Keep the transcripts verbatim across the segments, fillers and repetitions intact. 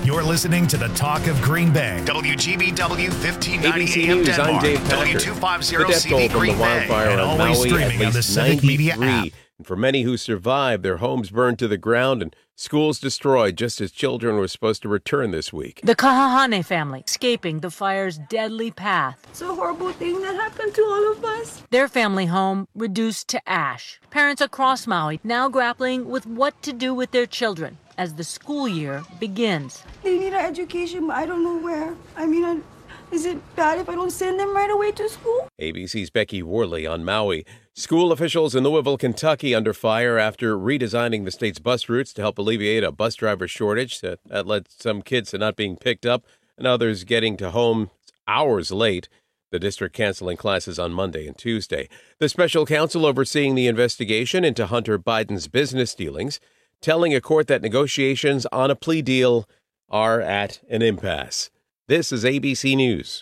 You're listening to the Talk of Green Bay. W G B W fifteen ninety A B C A M News, Denmark. I'm Dave Packer. W two fifty The death C toll B from Green the Bay. wildfire And on always Maui, streaming at on the least Civic Media app. ninety-three. And for many who survived, their homes burned to the ground and schools destroyed just as children were supposed to return this week. The Kahahane family escaping the fire's deadly path. It's a horrible thing that happened to all of us. Their family home reduced to ash. Parents across Maui now grappling with what to do with their children as the school year begins. They need an education, but I don't know where. I mean, I, is it bad if I don't send them right away to school? A B C's Becky Worley on Maui. School officials in Louisville, Kentucky under fire after redesigning the state's bus routes to help alleviate a bus driver shortage that, that led some kids to not being picked up and others getting to home hours late. The district canceling classes on Monday and Tuesday. The special counsel overseeing the investigation into Hunter Biden's business dealings telling a court that negotiations on a plea deal are at an impasse. This is A B C News.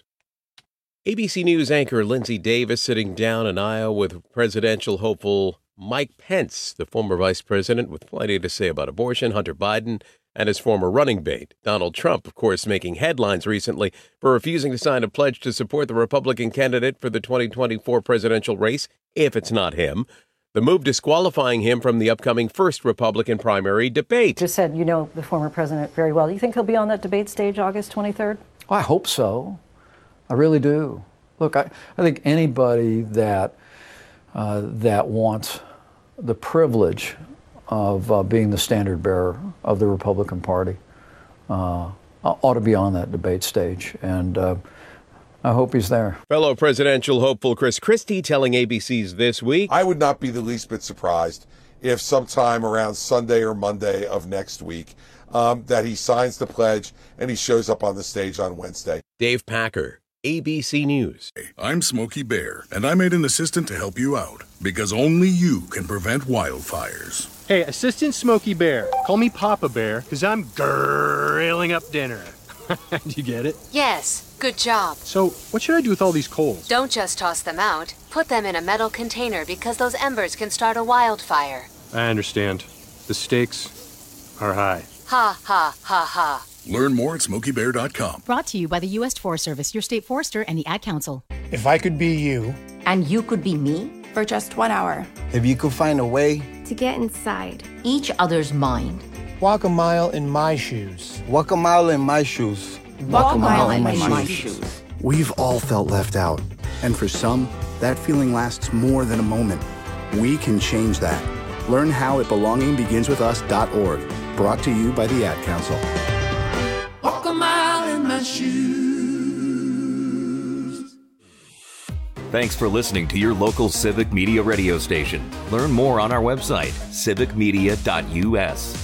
A B C News anchor Lindsay Davis sitting down in Iowa with presidential hopeful Mike Pence, the former vice president, with plenty to say about abortion, Hunter Biden, and his former running mate, Donald Trump, of course, making headlines recently for refusing to sign a pledge to support the Republican candidate for the twenty twenty-four presidential race, if it's not him. The move disqualifying him from the upcoming first Republican primary debate. Just said, you know the former president very well. You think he'll be on that debate stage August twenty-third? I hope so. I really do. Look, I, I think anybody that uh, that wants the privilege of uh, being the standard bearer of the Republican Party uh, ought to be on that debate stage. And uh, I hope he's there. Fellow presidential hopeful Chris Christie telling A B C's This Week. I would not be the least bit surprised if sometime around Sunday or Monday of next week um, that he signs the pledge and he shows up on the stage on Wednesday. Dave Packer, A B C News. I'm Smokey Bear, and I made an assistant to help you out because only you can prevent wildfires. Hey, Assistant Smokey Bear, call me Papa Bear because I'm grilling up dinner. Do you get it? Yes, good job. So, what should I do with all these coals? Don't just toss them out. Put them in a metal container because those embers can start a wildfire. I understand. The stakes are high. Ha, ha, ha, ha. Learn more at smokey bear dot com. Brought to you by the U S Forest Service, your state forester, and the Ad Council. If I could be you. And you could be me. For just one hour. If you could find a way. To get inside. Each other's mind. Walk a mile in my shoes. Walk a mile in my shoes. Walk, Walk a mile, mile in, in my, my shoes. shoes. We've all felt left out. And for some, that feeling lasts more than a moment. We can change that. Learn how at belonging begins with us dot org. Brought to you by the Ad Council. Walk a mile in my shoes. Thanks for listening to your local Civic Media radio station. Learn more on our website, civic media dot u s.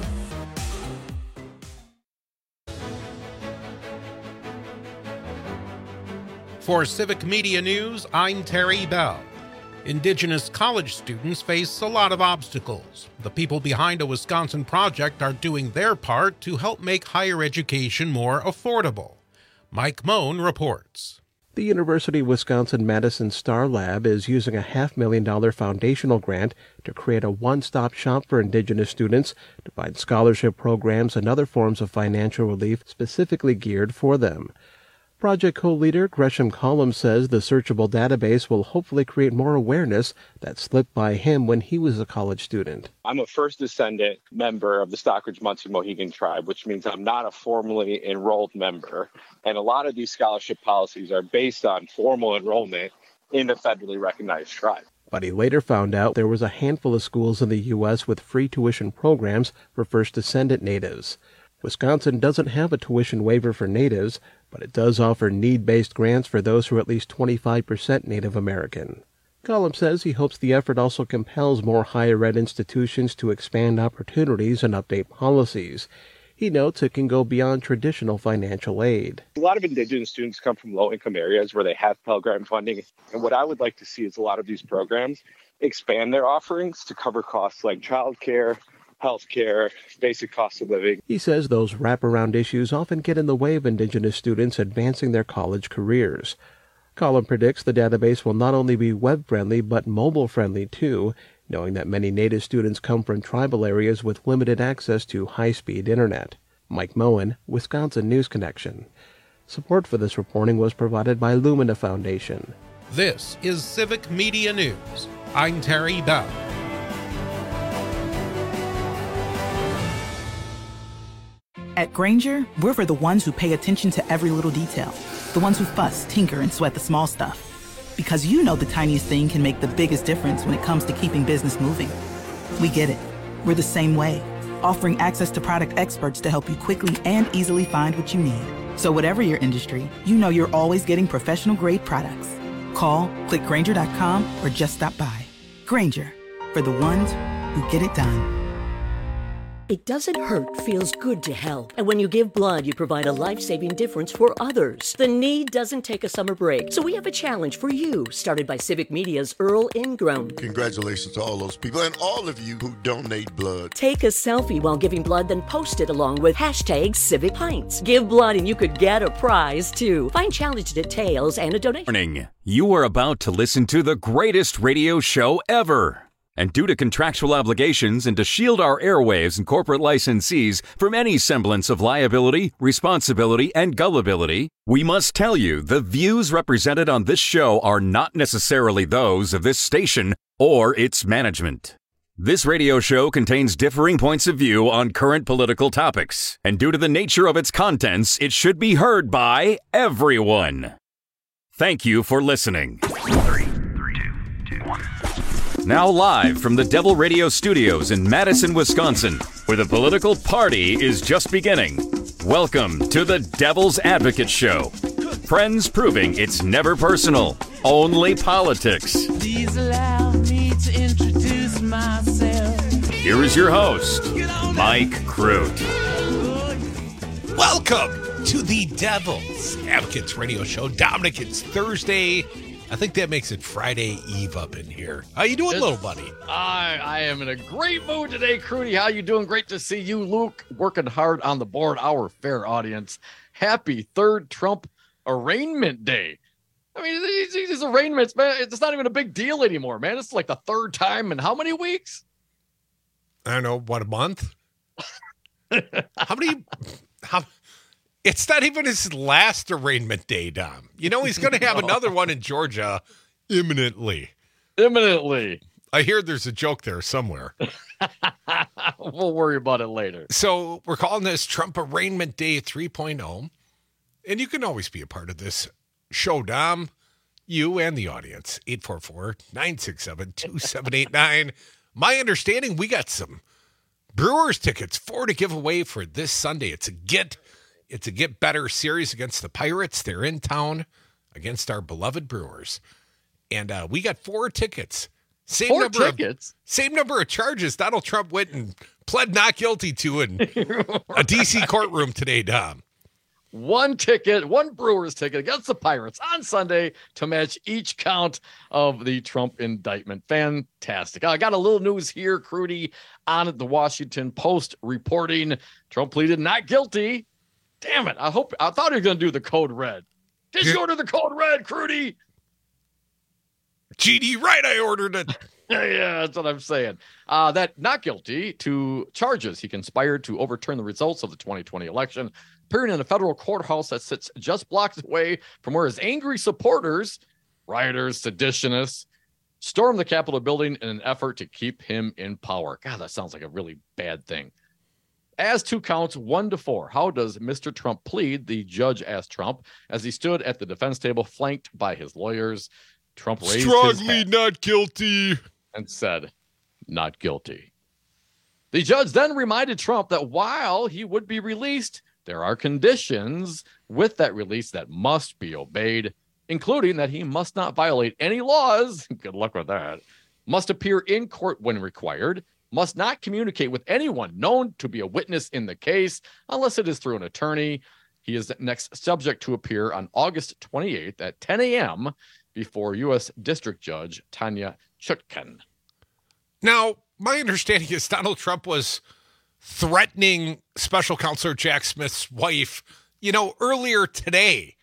For Civic Media News, I'm Terry Bell. Indigenous college students face a lot of obstacles. The people behind a Wisconsin project are doing their part to help make higher education more affordable. Mike Moan reports. The University of Wisconsin-Madison Star Lab is using a half million dollar foundational grant to create a one-stop shop for Indigenous students to find scholarship programs and other forms of financial relief specifically geared for them. Project co-leader Gresham Collum says the searchable database will hopefully create more awareness that slipped by him when he was a college student. I'm a first descendant member of the Stockridge-Muncie Mohegan tribe, which means I'm not a formally enrolled member. And a lot of these scholarship policies are based on formal enrollment in a federally recognized tribe. But he later found out there was a handful of schools in the U S with free tuition programs for first descendant natives. Wisconsin doesn't have a tuition waiver for natives, but it does offer need-based grants for those who are at least twenty-five percent Native American. Collum says he hopes the effort also compels more higher ed institutions to expand opportunities and update policies. He notes it can go beyond traditional financial aid. A lot of Indigenous students come from low-income areas where they have Pell Grant funding, and what I would like to see is a lot of these programs expand their offerings to cover costs like childcare, healthcare, basic cost of living. He says those wraparound issues often get in the way of Indigenous students advancing their college careers. Collum predicts the database will not only be web-friendly but mobile-friendly too, knowing that many Native students come from tribal areas with limited access to high-speed internet. Mike Moen, Wisconsin News Connection. Support for this reporting was provided by Lumina Foundation. This is Civic Media News. I'm Terry Bell. At Grainger, we're for the ones who pay attention to every little detail. The ones who fuss, tinker, and sweat the small stuff. Because you know the tiniest thing can make the biggest difference when it comes to keeping business moving. We get it. We're the same way, offering access to product experts to help you quickly and easily find what you need. So whatever your industry, you know you're always getting professional-grade products. Call, click Grainger dot com, or just stop by. Grainger, for the ones who get it done. It doesn't hurt, feels good to help. And when you give blood, you provide a life-saving difference for others. The need doesn't take a summer break. So we have a challenge for you, started by Civic Media's Earl Ingram. Congratulations to all those people and all of you who donate blood. Take a selfie while giving blood, then post it along with hashtag Civic Pints. Give blood and you could get a prize, too. Find challenge details and a donation. Warning. You are about to listen to the greatest radio show ever. And due to contractual obligations and to shield our airwaves and corporate licensees from any semblance of liability, responsibility, and gullibility, we must tell you the views represented on this show are not necessarily those of this station or its management. This radio show contains differing points of view on current political topics, and due to the nature of its contents, it should be heard by everyone. Thank you for listening. Three, two, two, one. Now live from the Devil Radio Studios in Madison, Wisconsin, where the political party is just beginning. Welcome to the Devil's Advocate Show. Friends proving it's never personal, only politics. Please allow me to introduce myself. Here is your host, Mike Crute. Welcome to the Devil's Advocates Radio Show. Dominic, it's Thursday. I think that makes it Friday Eve up in here. How you doing, it's, little buddy? I, I am in a great mood today, Crudy. How you doing? Great to see you, Luke, working hard on the board, our fair audience. Happy third Trump arraignment day. I mean, these, these arraignments, man, it's not even a big deal anymore, man. It's like the third time in how many weeks? I don't know, what, a month? How many... How... It's not even his last arraignment day, Dom. You know, he's going to have no. another one in Georgia imminently. Imminently. I hear there's a joke there somewhere. We'll worry about it later. So we're calling this Trump Arraignment Day three point oh. And you can always be a part of this show, Dom. You and the audience. eight four four, nine six seven, two seven eight nine. My understanding, we got some Brewers tickets, four to give away for this Sunday. It's a get... It's a Get Better series against the Pirates. They're in town against our beloved Brewers. And uh, we got four tickets. Same four number tickets? Of, same number of charges Donald Trump went and pled not guilty to in a D C courtroom today, Dom. One ticket, one Brewers ticket against the Pirates on Sunday to match each count of the Trump indictment. Fantastic. I got a little news here, Crudy, on the Washington Post reporting Trump pleaded not guilty. Damn it. I hope I thought he was going to do the code red. Did you order the code red, Crudy? G D, right, I ordered it. Yeah, that's what I'm saying. Uh, that not guilty to charges. He conspired to overturn the results of the twenty twenty election, appearing in a federal courthouse that sits just blocks away from where his angry supporters, rioters, seditionists, stormed the Capitol building in an effort to keep him in power. God, that sounds like a really bad thing. As to counts one to four, how does Mister Trump plead? The judge asked Trump as he stood at the defense table, flanked by his lawyers. Trump raised Strongly his hand not guilty and said, not guilty. The judge then reminded Trump that while he would be released, there are conditions with that release that must be obeyed, including that he must not violate any laws. Good luck with that. Must appear in court when required. Must not communicate with anyone known to be a witness in the case unless it is through an attorney. He is next subject to appear on August twenty-eighth at ten a.m. before U S District Judge Tanya Chutkan. Now, my understanding is Donald Trump was threatening Special Counsel Jack Smith's wife, you know, earlier today.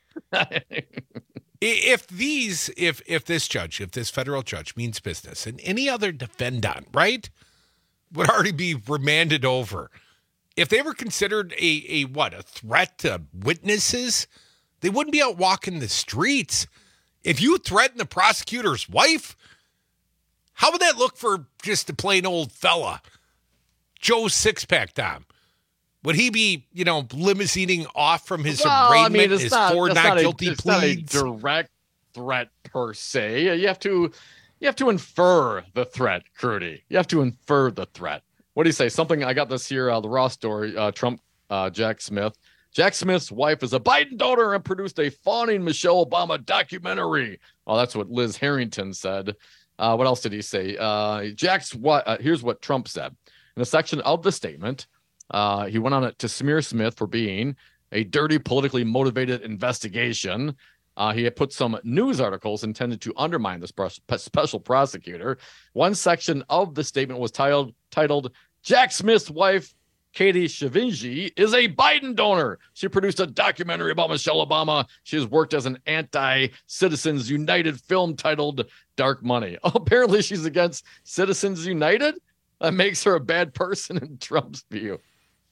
If these, if if this judge, if this federal judge means business, and any other defendant, right, would already be remanded over. If they were considered a, a what, a threat to witnesses, they wouldn't be out walking the streets. If you threaten the prosecutor's wife, how would that look for just a plain old fella? Joe Sixpack, Tom. Would he be, you know, limousining off from his well, arraignment, I mean, it's his not, four it's not, not guilty a, it's pleas? Not a direct threat per se. You have to, you have to infer the threat, Crudy. You have to infer the threat. What do you say? Something I got this here, uh, the Raw story. Uh, Trump, uh, Jack Smith. Jack Smith's wife is a Biden donor and produced a fawning Michelle Obama documentary. Oh, that's what Liz Harrington said. Uh, what else did he say? Uh, Jack's what? Uh, here's what Trump said in a section of the statement. Uh, he went on it to smear Smith for being a dirty, politically motivated investigation. Uh, he had put some news articles intended to undermine this special prosecutor. One section of the statement was titled, titled Jack Smith's wife, Katie Shavinji, is a Biden donor. She produced a documentary about Michelle Obama. She has worked as an anti-Citizens United film titled Dark Money. Oh, apparently she's against Citizens United? That makes her a bad person in Trump's view.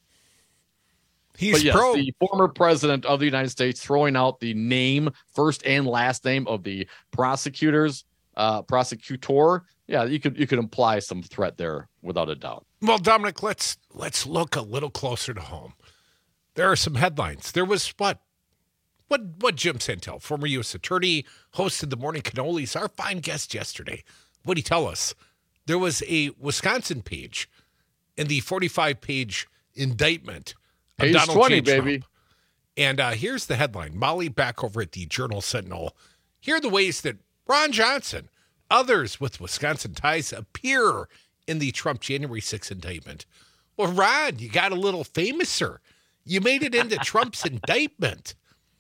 He's but yes, pro. The former president of the United States throwing out the name, first and last name of the prosecutors, uh, prosecutor. Yeah, you could you could imply some threat there without a doubt. Well, Dominic, let's let's look a little closer to home. There are some headlines. There was what? What what Jim Santel, former U S attorney, hosted the Morning Cannolis, our fine guest yesterday. What did he tell us? There was a Wisconsin page in the forty-five page indictment of Page Donald twenty, J. Trump. baby. And uh, here's the headline. Molly back over at the Journal Sentinel. Here are the ways that Ron Johnson, others with Wisconsin ties, appear in the Trump January sixth indictment. Well, Ron, you got a little famouser. You made it into Trump's indictment.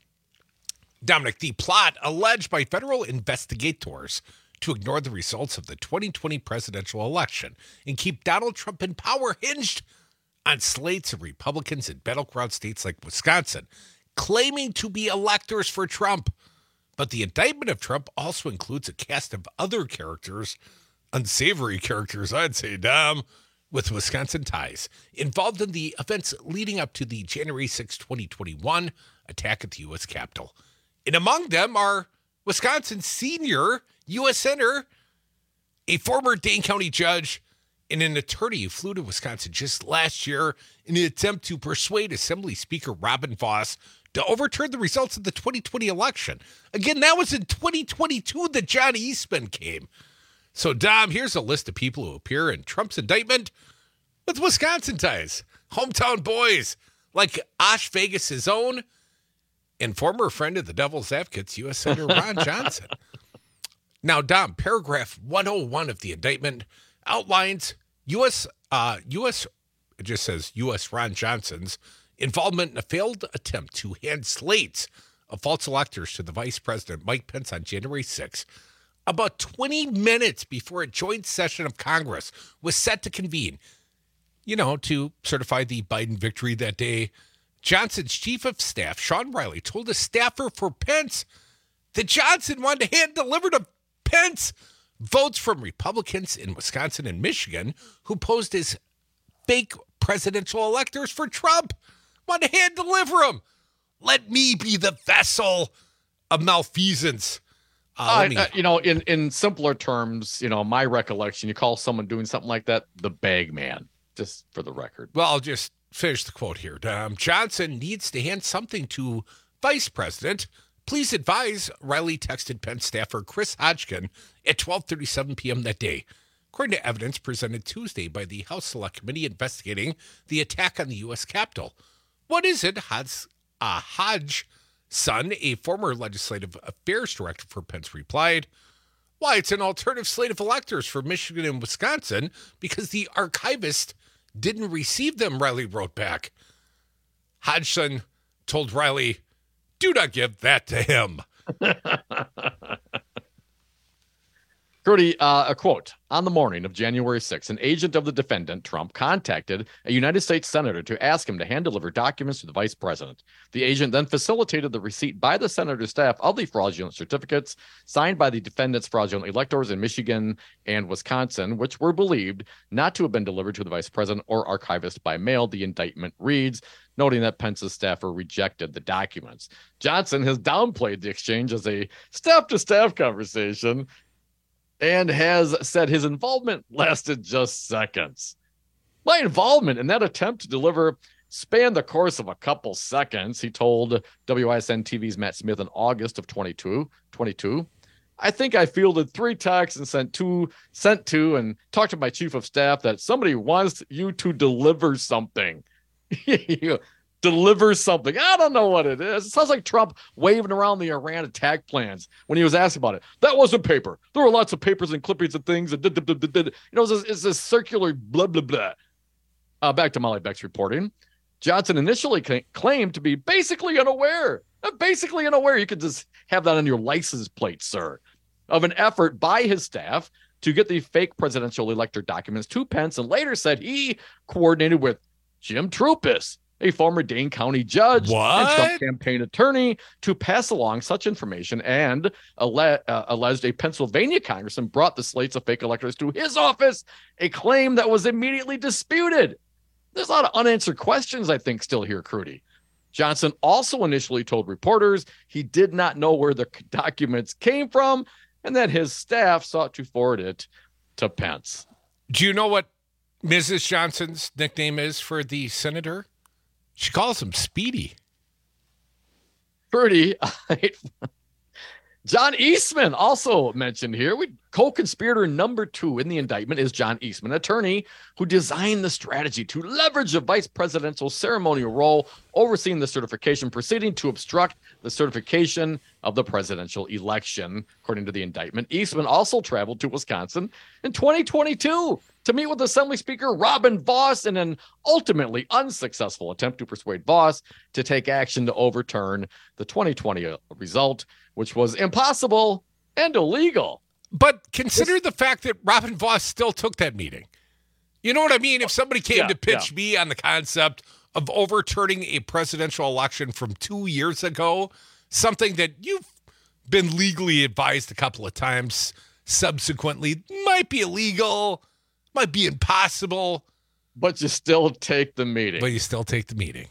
Dominic, the plot alleged by federal investigators to ignore the results of the twenty twenty presidential election and keep Donald Trump in power hinged on slates of Republicans in battleground states like Wisconsin, claiming to be electors for Trump. But the indictment of Trump also includes a cast of other characters, unsavory characters, I'd say, Dom, with Wisconsin ties, involved in the events leading up to the January sixth, twenty twenty-one attack at the U S Capitol. And among them are Wisconsin's senior U S Senator, a former Dane County judge, and an attorney who flew to Wisconsin just last year in an attempt to persuade Assembly Speaker Robin Vos to overturn the results of the twenty twenty election. Again, that was in twenty twenty-two that John Eastman came. So, Dom, here's a list of people who appear in Trump's indictment with Wisconsin ties. Hometown boys like Osh Vegas' own and former friend of the Devil's Advocates, U S Senator Ron Johnson. Now, Dom, paragraph one oh one of the indictment outlines U S Uh, U S it just says U S Ron Johnson's involvement in a failed attempt to hand slates of false electors to the Vice President Mike Pence on January sixth, about twenty minutes before a joint session of Congress was set to convene, you know, to certify the Biden victory that day. Johnson's chief of staff, Sean Riley, told a staffer for Pence that Johnson wanted to hand deliver to Pence votes from Republicans in Wisconsin and Michigan who posed as fake presidential electors for Trump. Want to hand deliver them. Let me be the vessel of malfeasance. Uh, Uh, me, uh, you know, in, in simpler terms, you know, my recollection, you call someone doing something like that the bag man, just for the record. well, I'll just finish the quote here. Um, Johnson needs to hand something to Vice President. Please advise, Riley texted Pence staffer Chris Hodgkin at twelve thirty-seven p.m. that day, according to evidence presented Tuesday by the House Select Committee investigating the attack on the U S Capitol. What is it? Hodge, uh, Hodge son, a former legislative affairs director for Pence, replied, why, it's an alternative slate of electors for Michigan and Wisconsin because the archivist didn't receive them, Riley wrote back. Hodgson told Riley, do not give that to him. Crudy, uh, a quote, on the morning of January sixth, an agent of the defendant, Trump, contacted a United States senator to ask him to hand deliver documents to the vice president. The agent then facilitated the receipt by the senator's staff of the fraudulent certificates signed by the defendant's fraudulent electors in Michigan and Wisconsin, which were believed not to have been delivered to the vice president or archivist by mail, the indictment reads, noting that Pence's staffer rejected the documents. Johnson has downplayed the exchange as a staff-to-staff conversation and has said his involvement lasted just seconds. My involvement in that attempt to deliver spanned the course of a couple seconds, he told W I S N T V's Matt Smith in August of twenty-two. I think I fielded three texts and sent two, sent two and talked to my chief of staff that somebody wants you to deliver something. Deliver something. I don't know what it is. It sounds like Trump waving around the Iran attack plans when he was asked about it. That wasn't paper. There were lots of papers and clippings and things. And did, did, did, did. You know, it's this, it's this circular blah, blah, blah. Uh, back to Molly Beck's reporting. Johnson initially ca- claimed to be basically unaware. Uh, basically unaware. You could just have that on your license plate, sir, of an effort by his staff to get the fake presidential elector documents to Pence, and later said he coordinated with Jim Troupis, a former Dane County judge what? and Trump campaign attorney, to pass along such information, and alle- uh, alleged a Pennsylvania congressman brought the slates of fake electors to his office, a claim that was immediately disputed. There's a lot of unanswered questions, I think, still here, Crudy. Johnson also initially told reporters he did not know where the documents came from and that his staff sought to forward it to Pence. Do you know what Missus Johnson's nickname is for the senator? She calls him Speedy. Pretty. John Eastman also mentioned here. We co-conspirator number two in the indictment is John Eastman, attorney who designed the strategy to leverage a vice presidential ceremonial role overseeing the certification proceeding to obstruct the certification of the presidential election, according to the indictment. Eastman also traveled to Wisconsin in twenty twenty-two to meet with Assembly Speaker Robin Vos in an ultimately unsuccessful attempt to persuade Vos to take action to overturn the twenty twenty result, which was impossible and illegal. But consider this, the fact that Robin Vos still took that meeting. You know what I mean? If somebody came yeah, to pitch yeah. me on the concept of overturning a presidential election from two years ago, something that you've been legally advised a couple of times subsequently might be illegal, might be impossible. But you still take the meeting. But you still take the meeting.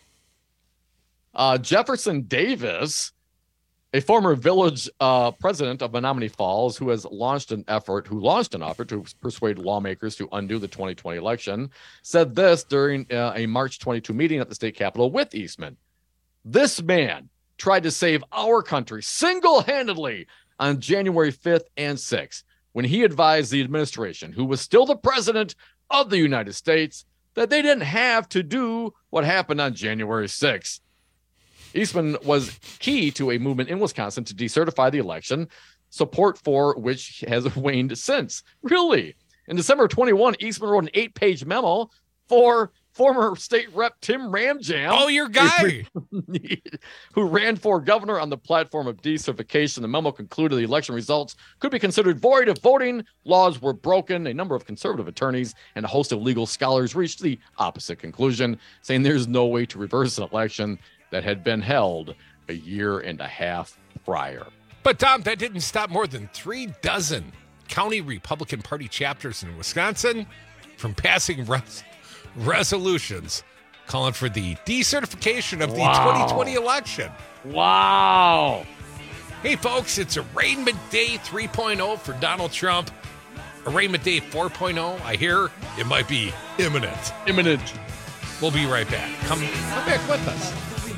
Uh, Jefferson Davis, a former village uh, president of Menominee Falls, who has launched an effort, who launched an effort to persuade lawmakers to undo the twenty twenty election, said this during uh, a March twenty-two meeting at the state capitol with Eastman. This man tried to save our country single-handedly on January fifth and sixth, when he advised the administration, who was still the president of the United States, that they didn't have to do what happened on January sixth. Eastman was key to a movement in Wisconsin to decertify the election, support for which has waned since. Really? In December twenty-one, Eastman wrote an eight-page memo for former state rep Tim Ramjam. Oh, your guy. Who ran for governor on the platform of decertification. The memo concluded the election results could be considered void if voting laws were broken. A number of conservative attorneys and a host of legal scholars reached the opposite conclusion, saying there's no way to reverse an election that had been held a year and a half prior. But, Tom, that didn't stop more than three dozen county Republican Party chapters in Wisconsin from passing res- resolutions calling for the decertification of wow. the twenty twenty election. Wow. Hey, folks, it's Arraignment Day three point oh for Donald Trump. Arraignment Day four point oh, I hear it might be imminent. Imminent. We'll be right back. Come, come back with us.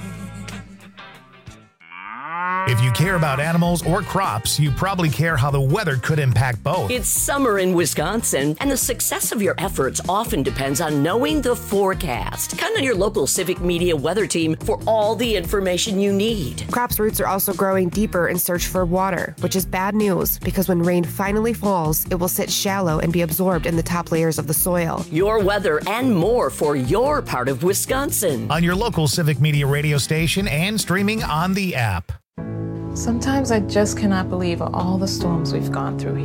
If you care about animals or crops, you probably care how the weather could impact both. It's summer in Wisconsin, and the success of your efforts often depends on knowing the forecast. Count on your local Civic Media weather team for all the information you need. Crops' roots are also growing deeper in search for water, which is bad news because when rain finally falls, it will sit shallow and be absorbed in the top layers of the soil. Your weather and more for your part of Wisconsin. On your local Civic Media radio station and streaming on the app. Sometimes I just cannot believe all the storms we've gone through here.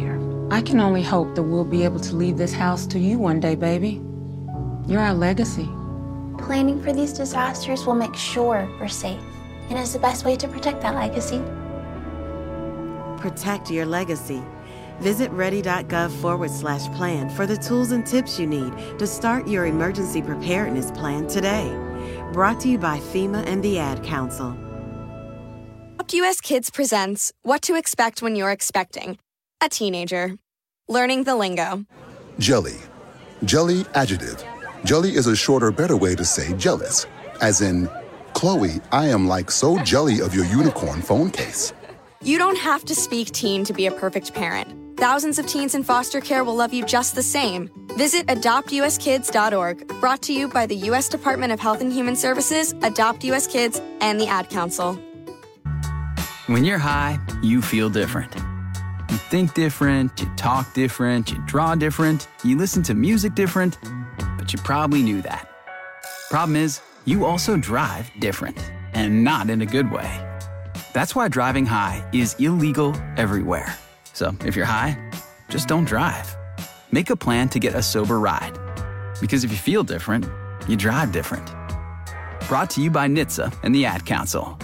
I can only hope that we'll be able to leave this house to you one day, baby. You're our legacy. Planning for these disasters will make sure we're safe, and is the best way to protect that legacy. Protect your legacy. Visit ready.gov forward slash plan for the tools and tips you need to start your emergency preparedness plan today. Brought to you by FEMA and the Ad Council. Adopt U S Kids presents What to Expect When You're Expecting a Teenager. Learning the lingo. Jelly. Jelly adjective. Jelly is a shorter, better way to say jealous. As in, Chloe, I am like so jelly of your unicorn phone case. You don't have to speak teen to be a perfect parent. Thousands of teens in foster care will love you just the same. Visit adopt u s kids dot org. Brought to you by the U S Department of Health and Human Services, Adopt U S Kids, and the Ad Council. When you're high, you feel different. You think different, you talk different, you draw different, you listen to music different, but you probably knew that. Problem is, you also drive different, and not in a good way. That's why driving high is illegal everywhere. So if you're high, just don't drive. Make a plan to get a sober ride. Because if you feel different, you drive different. Brought to you by N H T S A and the Ad Council.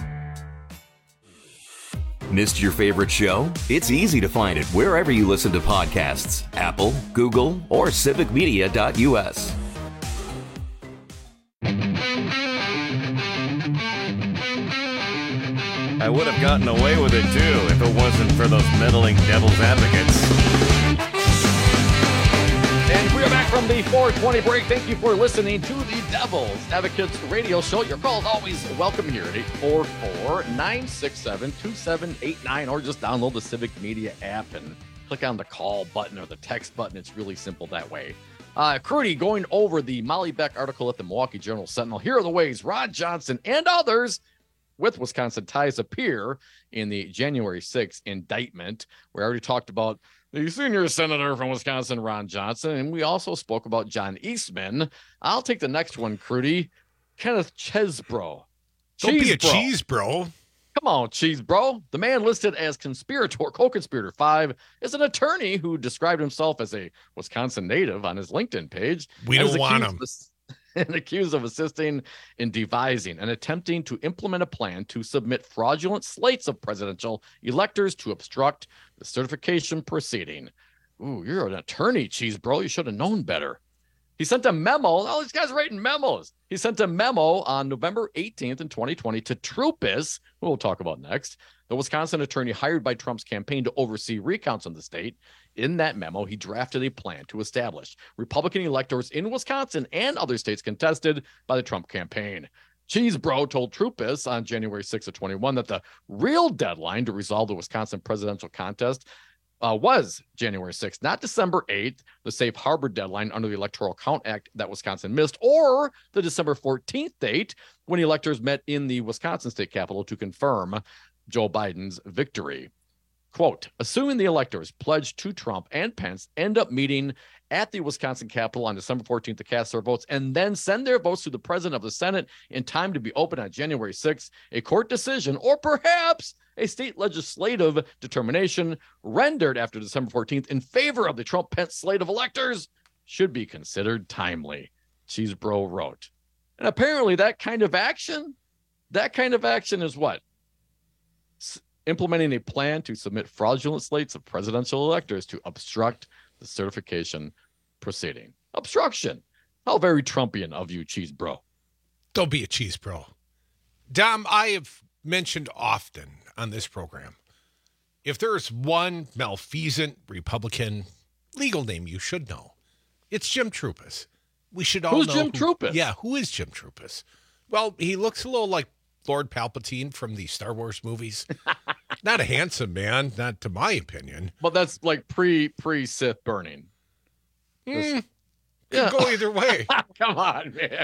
Missed your favorite show? It's easy to find it wherever you listen to podcasts. Apple, Google, or civic media dot u s. I would have gotten away with it too if it wasn't for those meddling devil's advocates. And we're back from the four twenty break. Thank you for listening to the Devil's Advocates radio show. Your call is always welcome here at eight four four, nine six seven, two seven eight nine, or just download the Civic Media app and click on the call button or the text button. It's really simple that way. Uh, Crudy going over the Molly Beck article at the Milwaukee Journal Sentinel. Here are the ways Ron Johnson and others with Wisconsin ties appear in the January sixth indictment. We already talked about the senior senator from Wisconsin, Ron Johnson, and we also spoke about John Eastman. I'll take the next one, Crudy. Kenneth Chesbro. Don't be a cheese bro. Come on, cheese bro. The man listed as conspirator, co-conspirator five is an attorney who described himself as a Wisconsin native on his LinkedIn page. We don't want him. And accused of assisting in devising and attempting to implement a plan to submit fraudulent slates of presidential electors to obstruct the certification proceeding. Ooh, you're an attorney, cheese bro. You should have known better. He sent a memo. All these guys are writing memos. He sent a memo on November eighteenth in twenty twenty to Troupis, who we'll talk about next, the Wisconsin attorney hired by Trump's campaign to oversee recounts in the state. In that memo, he drafted a plan to establish Republican electors in Wisconsin and other states contested by the Trump campaign. Cheesebro told Troupis on January sixth of twenty-one that the real deadline to resolve the Wisconsin presidential contest uh, was January sixth, not December eighth, the safe harbor deadline under the Electoral Count Act that Wisconsin missed, or the December fourteenth date when electors met in the Wisconsin state capitol to confirm Joe Biden's victory. Quote, assuming the electors pledged to Trump and Pence end up meeting at the Wisconsin Capitol on December fourteenth to cast their votes and then send their votes to the president of the Senate in time to be open on January sixth, a court decision or perhaps a state legislative determination rendered after December fourteenth in favor of the Trump-Pence slate of electors should be considered timely, Cheesebro wrote. And apparently that kind of action, that kind of action is what? S- implementing a plan to submit fraudulent slates of presidential electors to obstruct the certification proceeding. Obstruction. How very Trumpian of you, cheese bro. Don't be a cheese bro. Dom, I have mentioned often on this program, if there's one malfeasant Republican legal name you should know, it's Jim Troupis. We should all Who's know. Jim who, Troupis? Yeah, who is Jim Troupis? Well, he looks a little like Lord Palpatine from the Star Wars movies. Not a handsome man, not to my opinion. But that's like pre pre Sith burning. Mm, could go either way. Come on, man.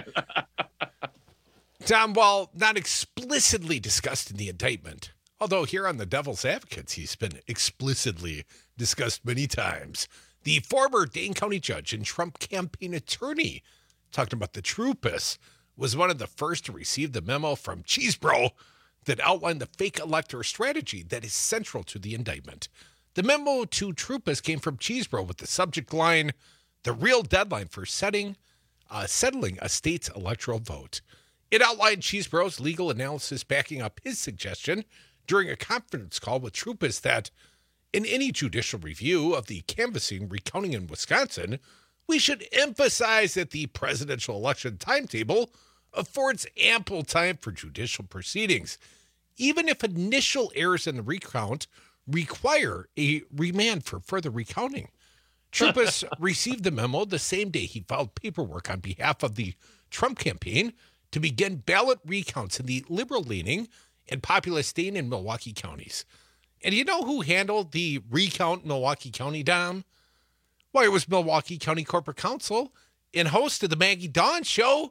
Tom, while not explicitly discussed in the indictment, although here on the Devil's Advocates he's been explicitly discussed many times, the former Dane County judge and Trump campaign attorney, talking about the Troupis, was one of the first to receive the memo from Cheesebro that outlined the fake elector strategy that is central to the indictment. The memo to Troupas came from Cheesebro with the subject line, "The real deadline for setting, uh, settling a state's electoral vote." It outlined Cheesebro's legal analysis backing up his suggestion during a conference call with Troupas that in any judicial review of the canvassing recounting in Wisconsin, we should emphasize that the presidential election timetable affords ample time for judicial proceedings, even if initial errors in the recount require a remand for further recounting. Troupas received the memo the same day he filed paperwork on behalf of the Trump campaign to begin ballot recounts in the liberal-leaning and populous Dane and Milwaukee counties. And you know who handled the recount in Milwaukee County, Dom? Why, it was Milwaukee County Corporate Counsel and host of the Maggie Dawn Show,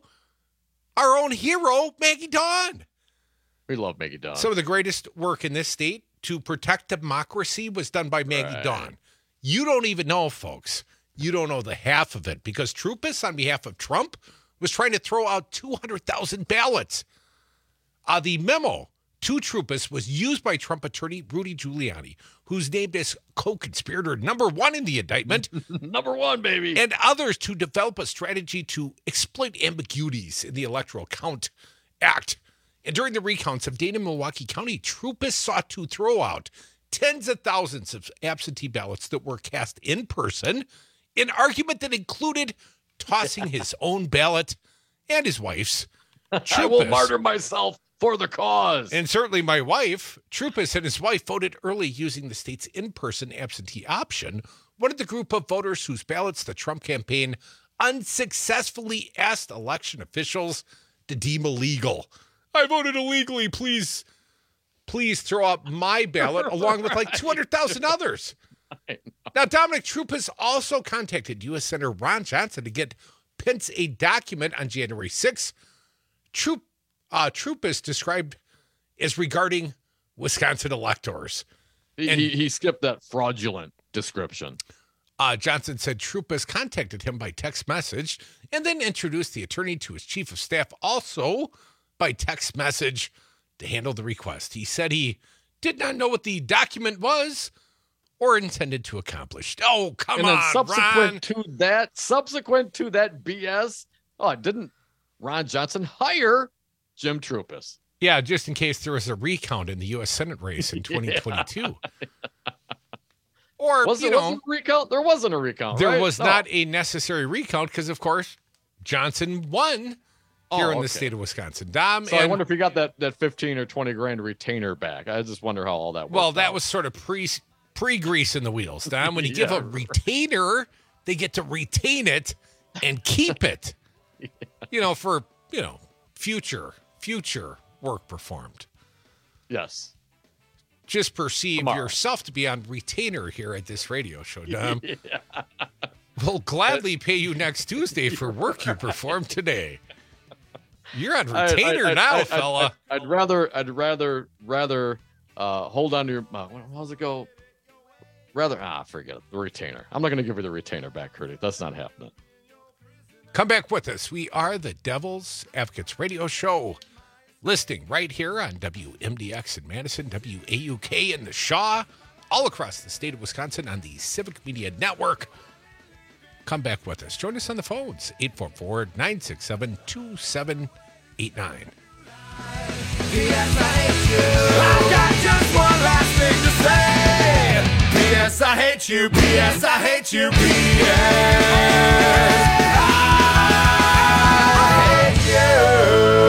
our own hero, Maggie Dawn. We love Maggie Dawn. Some of the greatest work in this state to protect democracy was done by Maggie Right. Dawn. You don't even know, folks. You don't know the half of it because Troupas, on behalf of Trump, was trying to throw out two hundred thousand ballots. Uh, the memo to Troupas was used by Trump attorney Rudy Giuliani, who's named as co-conspirator number one in the indictment. Number one, baby. And others to develop a strategy to exploit ambiguities in the Electoral Count Act. And during the recounts of Dane and Milwaukee County, Troupas sought to throw out tens of thousands of absentee ballots that were cast in person, an argument that included tossing his own ballot and his wife's. Troupas, I will martyr myself for the cause. and certainly my wife, Troupas and his wife voted early using the state's in-person absentee option, one of the group of voters whose ballots the Trump campaign unsuccessfully asked election officials to deem illegal. I voted illegally. Please, please throw out my ballot along with like two hundred thousand others. Now, Dominic, Troupas also contacted U S Senator Ron Johnson to get Pence a document on January sixth. Troop, uh, Troupas described as regarding Wisconsin electors. He, And- he, he skipped that fraudulent description. Uh, Johnson said Troupas contacted him by text message and then introduced the attorney to his chief of staff also by text message to handle the request. He said he did not know what the document was or intended to accomplish. Oh, come and on, then subsequent Ron. to that, subsequent to that B S, oh, didn't Ron Johnson hire Jim Troupas? Yeah, just in case there was a recount in the U S Senate race in twenty twenty-two. Or, Was you there know, wasn't a recount? There wasn't a recount. there right? was No. not a necessary recount because, of course, Johnson won here Oh, in the okay. state of Wisconsin. Dom, So I and- wonder if he got that, that fifteen or twenty grand retainer back. I just wonder how all that worked. Well, that out. was sort of pre pre grease in the wheels, Dom. When you give Yeah. a retainer, they get to retain it and keep it. You know, for you know future future work performed. Yes. Just perceive Tomorrow. yourself to be on retainer here at this radio show, Dom. Yeah. We'll gladly pay you next Tuesday for work you performed today. You're on retainer I- I- now, I- I- fella. I'd, I'd rather, I'd rather, rather uh, hold on to your. Uh, how's it go? Rather, ah, forget it. The retainer. I'm not going to give you the retainer back, Curdy. That's not happening. Come back with us. We are the Devil's Advocates Radio Show. Listing right here on W M D X in Madison, W A U K in the Shaw, all across the state of Wisconsin on the Civic Media Network. Come back with us. Join us on the phones, eight four four, nine six seven, two seven eight nine. P S I hate you. I've got just one last thing to say. P S I hate you. P S I hate you. P S I hate you.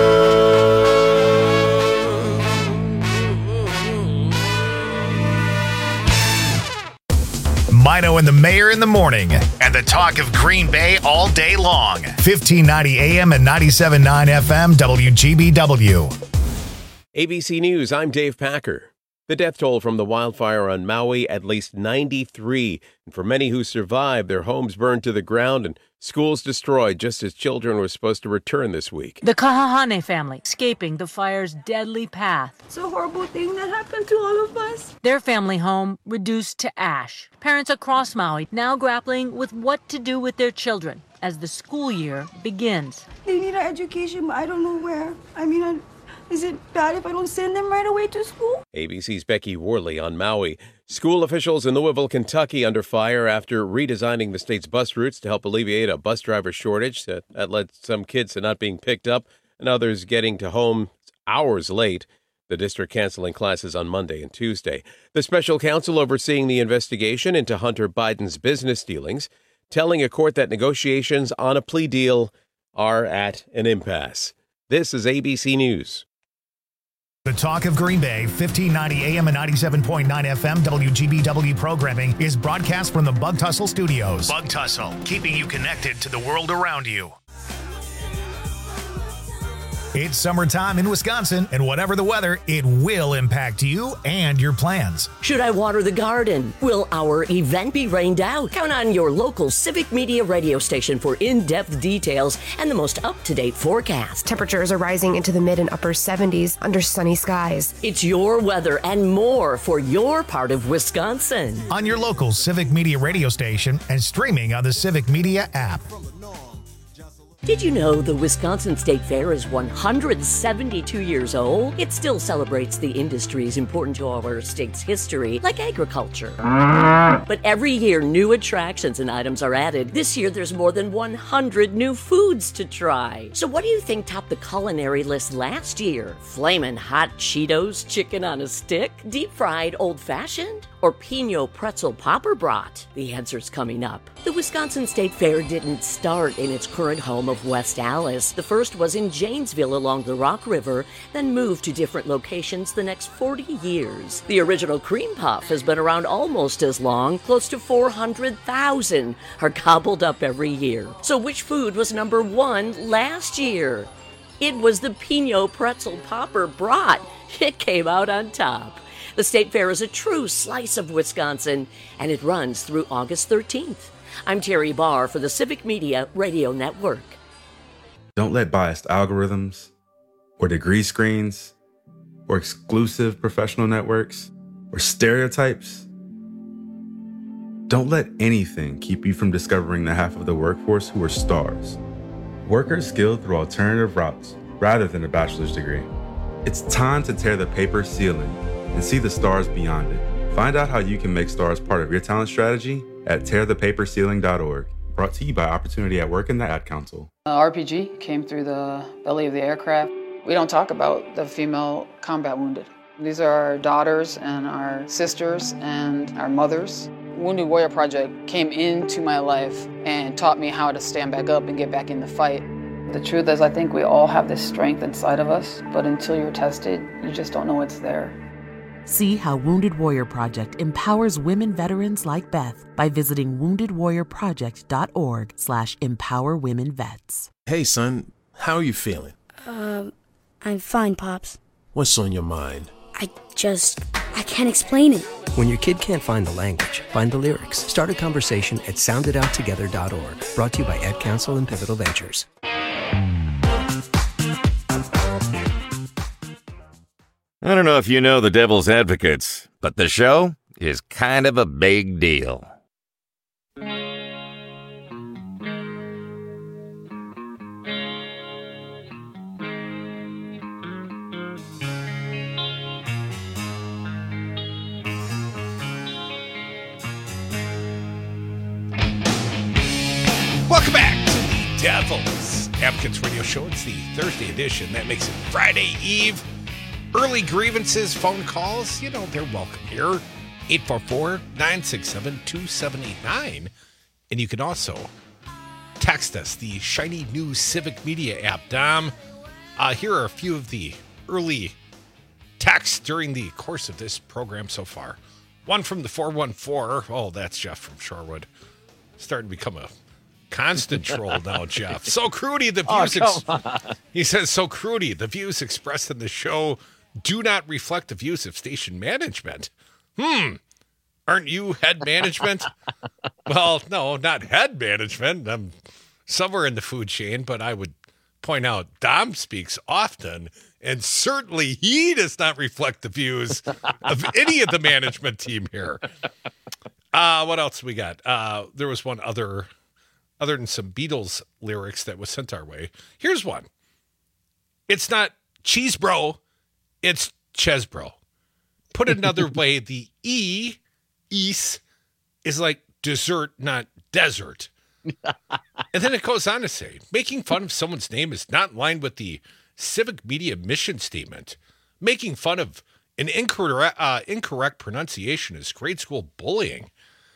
Mino and the Mayor in the morning, and the talk of Green Bay all day long. fifteen ninety A M and ninety-seven point nine F M W G B W. A B C News, I'm Dave Packer. The death toll from the wildfire on Maui, at least ninety-three. And for many who survived, their homes burned to the ground and schools destroyed just as children were supposed to return this week. The Kahahane family escaping the fire's deadly path. It's a horrible thing that happened to all of us. Their family home reduced to ash. Parents across Maui now grappling with what to do with their children as the school year begins. They need an education, but I don't know where. I mean, I, Is it bad if I don't send them right away to school? A B C's Becky Worley on Maui. School officials in Louisville, Kentucky under fire after redesigning the state's bus routes to help alleviate a bus driver shortage. That, that led some kids to not being picked up and others getting to home hours late. The district canceling classes on Monday and Tuesday. The special counsel overseeing the investigation into Hunter Biden's business dealings, telling a court that negotiations on a plea deal are at an impasse. This is A B C News. The Talk of Green Bay, fifteen ninety A M and ninety-seven point nine F M W G B W programming is broadcast from the Bug Tussle Studios. Bug Tussle, keeping you connected to the world around you. It's summertime in Wisconsin, and whatever the weather, it will impact you and your plans. Should I water the garden? Will our event be rained out? Count on your local Civic Media radio station for in-depth details and the most up-to-date forecast. Temperatures are rising into the mid and upper seventies under sunny skies. It's your weather and more for your part of Wisconsin. On your local Civic Media radio station and streaming on the Civic Media app. Did you know the Wisconsin State Fair is one hundred seventy-two years old? It still celebrates the industries important to our state's history, like agriculture. But every year, new attractions and items are added. This year, there's more than one hundred new foods to try. So what do you think topped the culinary list last year? Flamin' hot Cheetos chicken on a stick? Deep-fried old-fashioned? Or Pinot pretzel popper brat? The answer's coming up. The Wisconsin State Fair didn't start in its current home of West Allis. The first was in Janesville along the Rock River, then moved to different locations the next forty years. The original cream puff has been around almost as long. Close to four hundred thousand are gobbled up every year. So which food was number one last year? It was the Pinot pretzel popper brat. It came out on top. The State Fair is a true slice of Wisconsin, and it runs through August thirteenth. I'm Terry Barr for the Civic Media Radio Network. Don't let biased algorithms, or degree screens, or exclusive professional networks, or stereotypes, don't let anything keep you from discovering the half of the workforce who are stars. Workers skilled through alternative routes rather than a bachelor's degree. It's time to tear the paper ceiling and see the stars beyond it. Find out how you can make stars part of your talent strategy at tear the paper ceiling dot org. Brought to you by Opportunity at Work and the Ad Council. Uh, R P G came through the belly of the aircraft. We don't talk about the female combat wounded. These are our daughters and our sisters and our mothers. Wounded Warrior Project came into my life and taught me how to stand back up and get back in the fight. The truth is, I think we all have this strength inside of us, but until you're tested, you just don't know it's there. See how Wounded Warrior Project empowers women veterans like Beth by visiting wounded warrior project dot org slash empower women vets. Hey, son, how are you feeling? Um, I'm fine, Pops. What's on your mind? I just, I can't explain it. When your kid can't find the language, find the lyrics. Start a conversation at sound it out together dot org. Brought to you by Ad Council and Pivotal Ventures. I don't know if you know the Devil's Advocates, but the show is kind of a big deal. Welcome back to the Devil's Advocates Radio Show. It's the Thursday edition. That makes it Friday Eve. Early grievances, phone calls, you know, they're welcome here. eight four four, nine six seven, two seven eight nine. And you can also text us, the shiny new Civic Media app. Dom, uh, here are a few of the early texts during the course of this program so far. One from the four one four. Oh, that's Jeff from Shorewood. Starting to become a constant troll now, Jeff. So Crudy, the views. Oh, ex- he says, so Crudy, the views expressed in the show do not reflect the views of station management. Hmm. Aren't you head management? Well, no, not head management. I'm somewhere in the food chain, but I would point out Dom speaks often, and certainly he does not reflect the views of any of the management team here. Uh, what else we got? Uh, there was one other, other than some Beatles lyrics that was sent our way. Here's one. It's not cheese bro, it's Chesbro. Put another way, the E, East, is like dessert, not desert. And then it goes on to say, making fun of someone's name is not in line with the civic media mission statement. Making fun of an incorrect, uh, incorrect pronunciation is grade school bullying.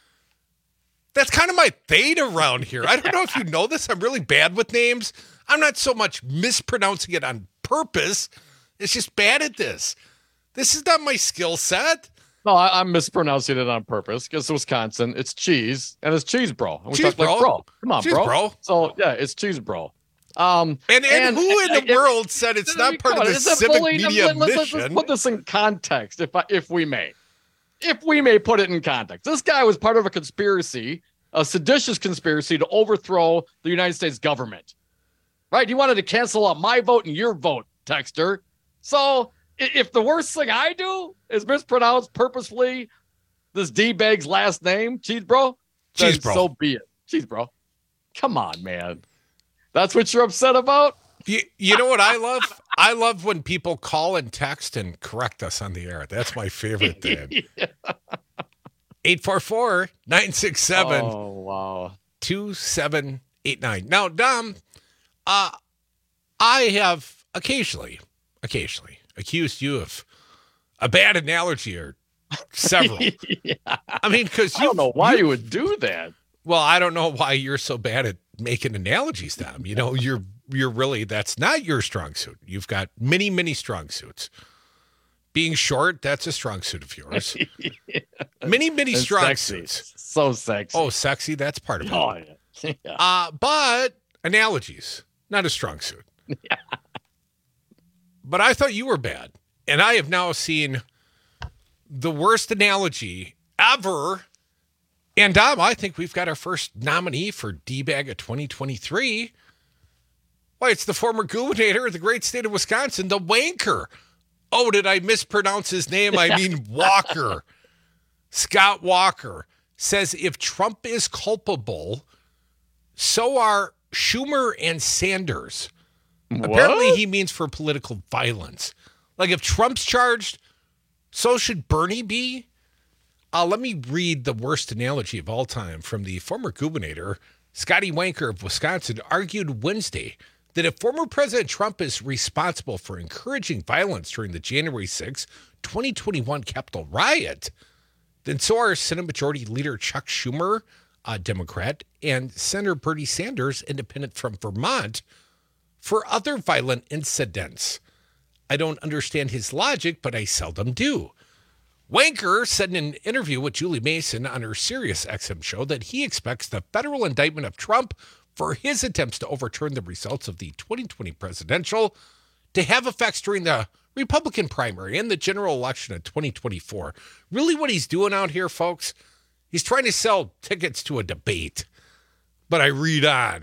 That's kind of my thing around here. I don't know if you know this. I'm really bad with names. I'm not so much mispronouncing it on purpose. It's just bad at this. This is not my skill set. No, I, I'm mispronouncing it on purpose because Wisconsin, it's cheese and it's cheese bro. And we cheese talk bro. Like bro. Come on, cheese bro. bro. So yeah, it's cheese bro. Um, and, and, and who in the and, world and, said it's not part of the civic bullying? media let, let's, mission? Let's put this in context, if I, if we may. If we may put it in context. This guy was part of a conspiracy, a seditious conspiracy to overthrow the United States government. Right? He wanted to cancel out my vote and your vote, Texter. So if the worst thing I do is mispronounce purposefully this D-bag's last name, Cheese Bro, Cheese Bro, so be it. Cheese Bro. Come on, man. That's what you're upset about? You, you know what I love? I love when people call and text and correct us on the air. That's my favorite thing. eight four four, nine six seven, oh, wow. two seven eight nine. Now, Dom, uh, I have occasionally, occasionally accused you of a bad analogy or several. yeah. I mean, because I don't know why you, you would do that. Well, I don't know why you're so bad at making analogies, Dom. You know, you're you're really, that's not your strong suit. You've got many, many strong suits. Being short, that's a strong suit of yours. yeah. Many, many and strong sexy. suits. So sexy. Oh, sexy, that's part of it. Oh, yeah. yeah. Uh, but analogies, not a strong suit. Yeah. But I thought you were bad. And I have now seen the worst analogy ever. And Dom, I think we've got our first nominee for D-Bag of twenty twenty-three. Why, it's the former gubernator of the great state of Wisconsin, the wanker. Oh, did I mispronounce his name? I mean Walker. Scott Walker says if Trump is culpable, so are Schumer and Sanders. What? Apparently he means for political violence. Like if Trump's charged, so should Bernie be? Uh, let me read the worst analogy of all time from the former gubernator. Scotty Wanker of Wisconsin argued Wednesday that if former President Trump is responsible for encouraging violence during the January sixth, twenty twenty-one Capitol riot, then so are Senate Majority Leader Chuck Schumer, a Democrat, and Senator Bernie Sanders, independent from Vermont, for other violent incidents. I don't understand his logic, but I seldom do. Wanker said in an interview with Julie Mason on her Sirius X M show that he expects the federal indictment of Trump for his attempts to overturn the results of the twenty twenty presidential to have effects during the Republican primary and the general election of twenty twenty-four. Really what he's doing out here, folks, he's trying to sell tickets to a debate. But I read on.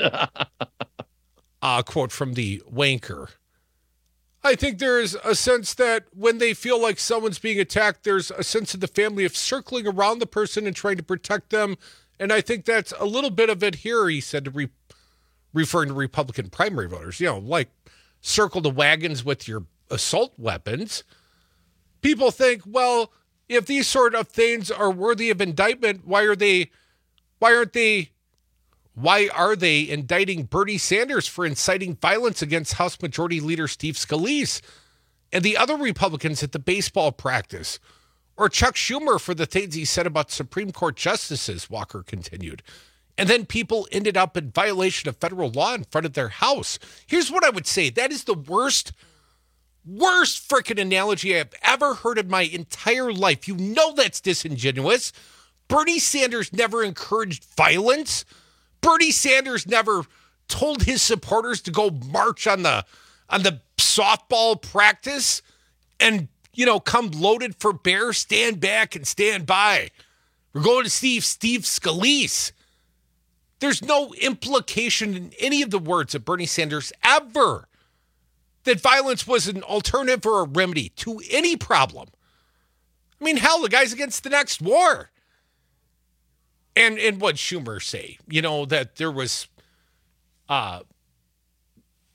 A quote from the Wanker. I think there's a sense that when they feel like someone's being attacked, there's a sense of the family of circling around the person and trying to protect them. And I think that's a little bit of it here, he said, to re- referring to Republican primary voters. You know, like circle the wagons with your assault weapons. People think, well, if these sort of things are worthy of indictment, why are they, why aren't they, why are they indicting Bernie Sanders for inciting violence against House Majority Leader Steve Scalise and the other Republicans at the baseball practice? Or Chuck Schumer for the things he said about Supreme Court justices, Walker continued. And then people ended up in violation of federal law in front of their house. Here's what I would say. That is the worst, worst freaking analogy I've ever heard in my entire life. You know that's disingenuous. Bernie Sanders never encouraged violence. Bernie Sanders never told his supporters to go march on the on the softball practice and, you know, come loaded for bear, stand back and stand by. We're going to Steve, Steve Scalise. There's no implication in any of the words of Bernie Sanders ever that violence was an alternative or a remedy to any problem. I mean, hell, the guy's against the next war. And and what Schumer say, you know, that there was uh,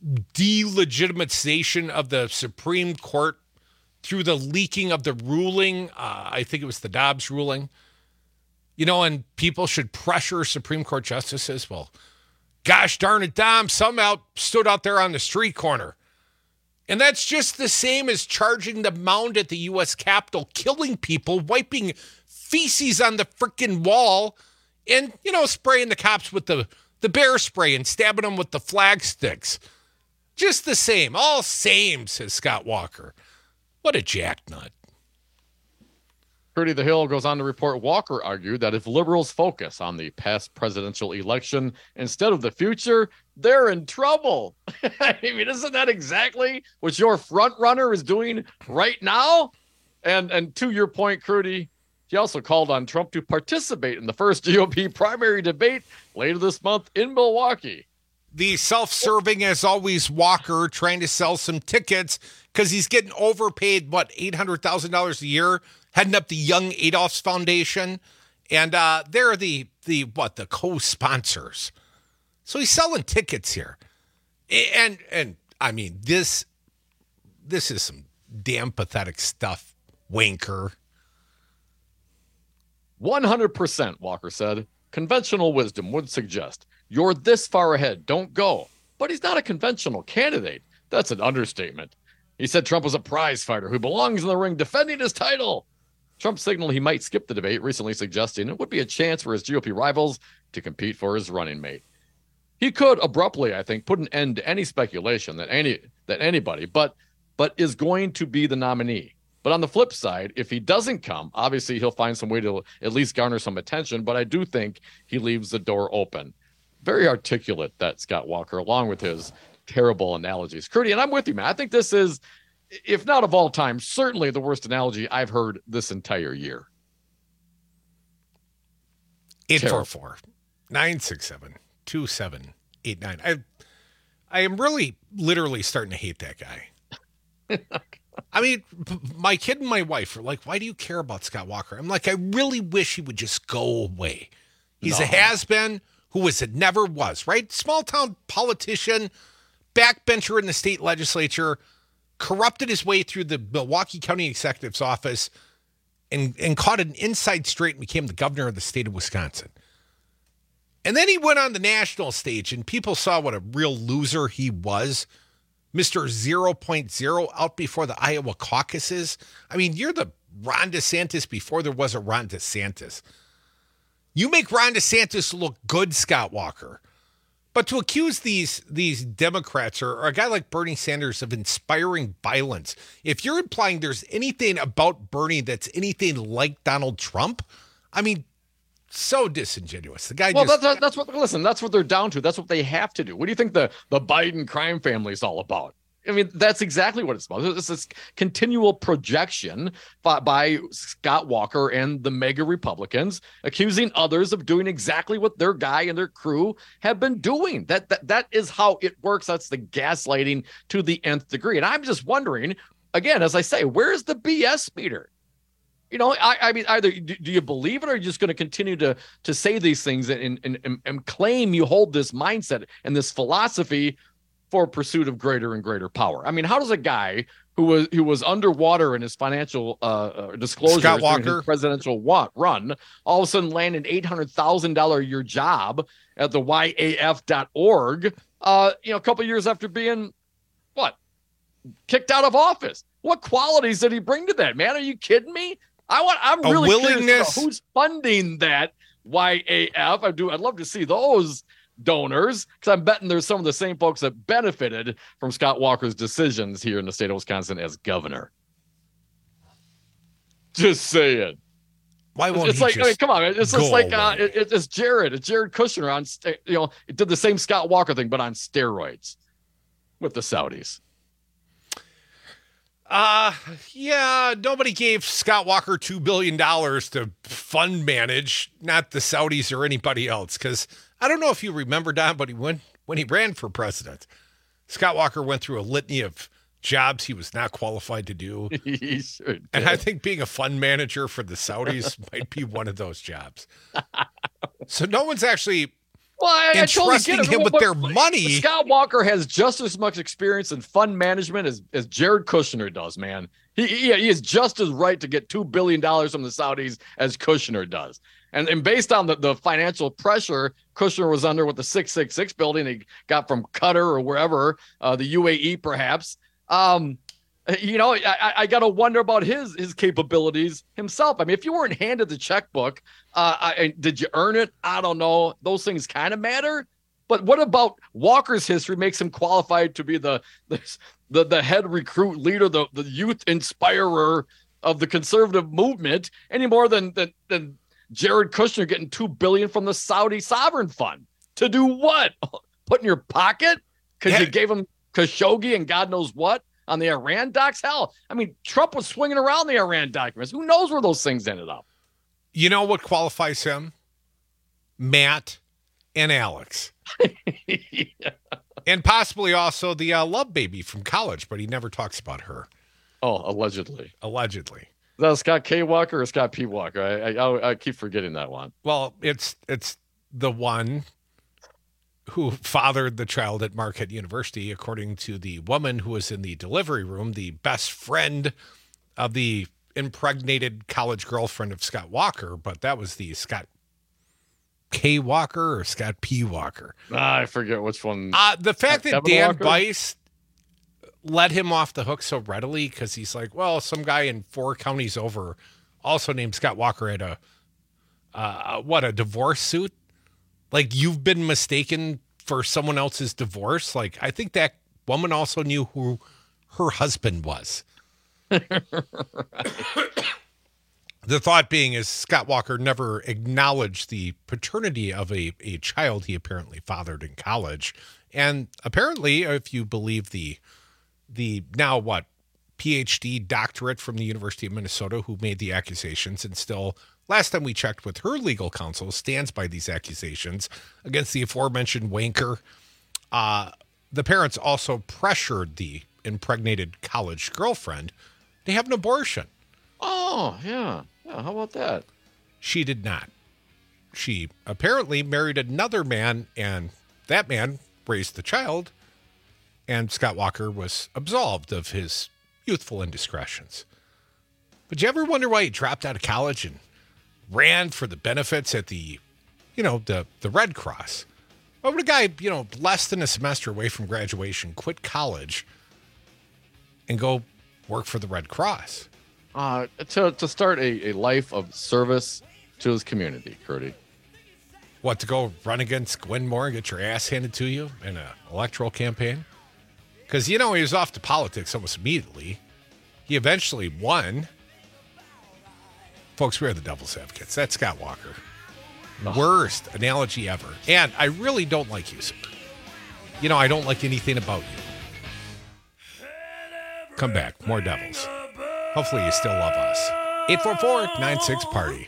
delegitimization of the Supreme Court through the leaking of the ruling. Uh, I think it was the Dobbs ruling. You know, and people should pressure Supreme Court justices. Well, gosh darn it, Dom, some out stood out there on the street corner. And that's just the same as charging the mound at the U S Capitol, killing people, wiping feces on the freaking wall, and, you know, spraying the cops with the, the bear spray and stabbing them with the flag sticks. Just the same. All same, says Scott Walker. What a jacknut. Prudy the Hill goes on to report Walker argued that if liberals focus on the past presidential election instead of the future, they're in trouble. I mean, isn't that exactly what your front runner is doing right now? And and to your point, Crudy, he also called on Trump to participate in the first G O P primary debate later this month in Milwaukee. The self-serving, as always, Walker trying to sell some tickets because he's getting overpaid, what, eight hundred thousand dollars a year, heading up the Young Adolph's Foundation. And uh, they're the, the, what, the co-sponsors. So he's selling tickets here. And, and I mean, this, this is some damn pathetic stuff, wanker. one hundred percent, Walker said. Conventional wisdom would suggest you're this far ahead, don't go. But he's not a conventional candidate. That's an understatement. He said Trump was a prize fighter who belongs in the ring defending his title. Trump signaled he might skip the debate, recently suggesting it would be a chance for his G O P rivals to compete for his running mate. He could abruptly, I think, put an end to any speculation that any that anybody, but but is going to be the nominee. But on the flip side, if he doesn't come, obviously he'll find some way to at least garner some attention. But I do think he leaves the door open. Very articulate, that Scott Walker, along with his terrible analogies. Crudy, and I'm with you, man. I think this is, if not of all time, certainly the worst analogy I've heard this entire year. eight four four, nine six seven, two seven eight nine. I, I am really, literally starting to hate that guy. I mean, my kid and my wife are like, why do you care about Scott Walker? I'm like, I really wish he would just go away. He's no. a has-been who was it never was, right? Small town politician, backbencher in the state legislature, corrupted his way through the Milwaukee County Executive's office and, and caught an inside straight and became the governor of the state of Wisconsin. And then he went on the national stage and people saw what a real loser he was. Mister zero point zero out before the Iowa caucuses. I mean, you're the Ron DeSantis before there was a Ron DeSantis. You make Ron DeSantis look good, Scott Walker. But to accuse these these Democrats or, or a guy like Bernie Sanders of inspiring violence, if you're implying there's anything about Bernie that's anything like Donald Trump, I mean, so disingenuous. The guy well, just... that's, that's what, listen, that's what they're down to. That's what they have to do. What do you think the, the Biden crime family is all about? I mean, that's exactly what it's about. It's this continual projection by, by Scott Walker and the mega Republicans accusing others of doing exactly what their guy and their crew have been doing. That, that, that is how it works. That's the gaslighting to the nth degree. And I'm just wondering, again, as I say, where's the B S meter? You know, I, I mean, either do you believe it or are you just going to continue to to say these things and, and, and, and claim you hold this mindset and this philosophy for pursuit of greater and greater power? I mean, how does a guy who was who was underwater in his financial uh, disclosures Scott during Walker. his presidential wa- run all of a sudden land an eight hundred thousand dollars a year job at the Y A F dot org, uh, you know, a couple of years after being, what, kicked out of office? What qualities did he bring to that, man? Are you kidding me? I want. I'm A really willingness- curious about who's funding that Y A F. I do. I'd love to see those donors because I'm betting there's some of the same folks that benefited from Scott Walker's decisions here in the state of Wisconsin as governor. Just saying. Why won't it's he like? just I mean, come on. It's just go like uh, away? it, it's Jared. It's Jared Kushner on. st- You know, it did the same Scott Walker thing, but on steroids with the Saudis. Uh, yeah, nobody gave Scott Walker two billion dollars to fund manage, not the Saudis or anybody else. Because I don't know if you remember, Don, but he went, when he ran for president, Scott Walker went through a litany of jobs he was not qualified to do. He sure did. And I think being a fund manager for the Saudis might be one of those jobs. So no one's actually Well, I, I totally entrusting get it. him Well, with but- their but money. Scott Walker has just as much experience in fund management as, as Jared Kushner does, man. He, he he is just as right to get two billion dollars from the Saudis as Kushner does. And and based on the, the financial pressure Kushner was under with the six six six building he got from Qatar or wherever, uh, the U A E perhaps, um, you know, I, I got to wonder about his his capabilities himself. I mean, if you weren't handed the checkbook, uh, I, did you earn it? I don't know. Those things kind of matter. But what about Walker's history makes him qualified to be the the the, the head recruit leader, the, the youth inspirer of the conservative movement, any more than than, than Jared Kushner getting two billion dollars from the Saudi sovereign fund? To do what? Put in your pocket? Because you gave him Khashoggi and God knows what on the Iran docs? Hell, I mean, Trump was swinging around the Iran documents. Who knows where those things ended up? You know what qualifies him? Matt and Alex. yeah. And possibly also the uh, love baby from college, but he never talks about her. Oh, allegedly. Allegedly. Is that Scott K. Walker or Scott P. Walker? I, I I keep forgetting that one. Well, it's it's the one who fathered the child at Marquette University, according to the woman who was in the delivery room, the best friend of the impregnated college girlfriend of Scott Walker, but that was the Scott K. Walker or Scott P. Walker. Ah, I forget which one. Uh, the fact that Kevin Dan Walker? Bice let him off the hook so readily because he's like, well, some guy in four counties over, also named Scott Walker, had a, uh, what, a divorce suit? Like, you've been mistaken for someone else's divorce? Like, I think that woman also knew who her husband was. The thought being is Scott Walker never acknowledged the paternity of a, a child he apparently fathered in college. And apparently, if you believe the the now what, P H D doctorate from the University of Minnesota who made the accusations and still, last time we checked with her legal counsel, stands by these accusations against the aforementioned wanker. Uh, the parents also pressured the impregnated college girlfriend to have an abortion. Oh, yeah. Yeah, how about that? She did not. She apparently married another man, and that man raised the child, and Scott Walker was absolved of his youthful indiscretions. But you ever wonder why he dropped out of college and ran for the benefits at the, you know, the, the Red Cross? Why would a guy, you know, less than a semester away from graduation, quit college and go work for the Red Cross? Uh, to to start a, a life of service to his community, Curdy. What, to go run against Gwen Moore and get your ass handed to you in an electoral campaign? Because, you know, he was off to politics almost immediately. He eventually won. Folks, we are the devil's advocates. That's Scott Walker. Oh. Worst analogy ever. And I really don't like you, sir. You know, I don't like anything about you. Come back. More devils. Hopefully you still love us. eight four four, nine six, party.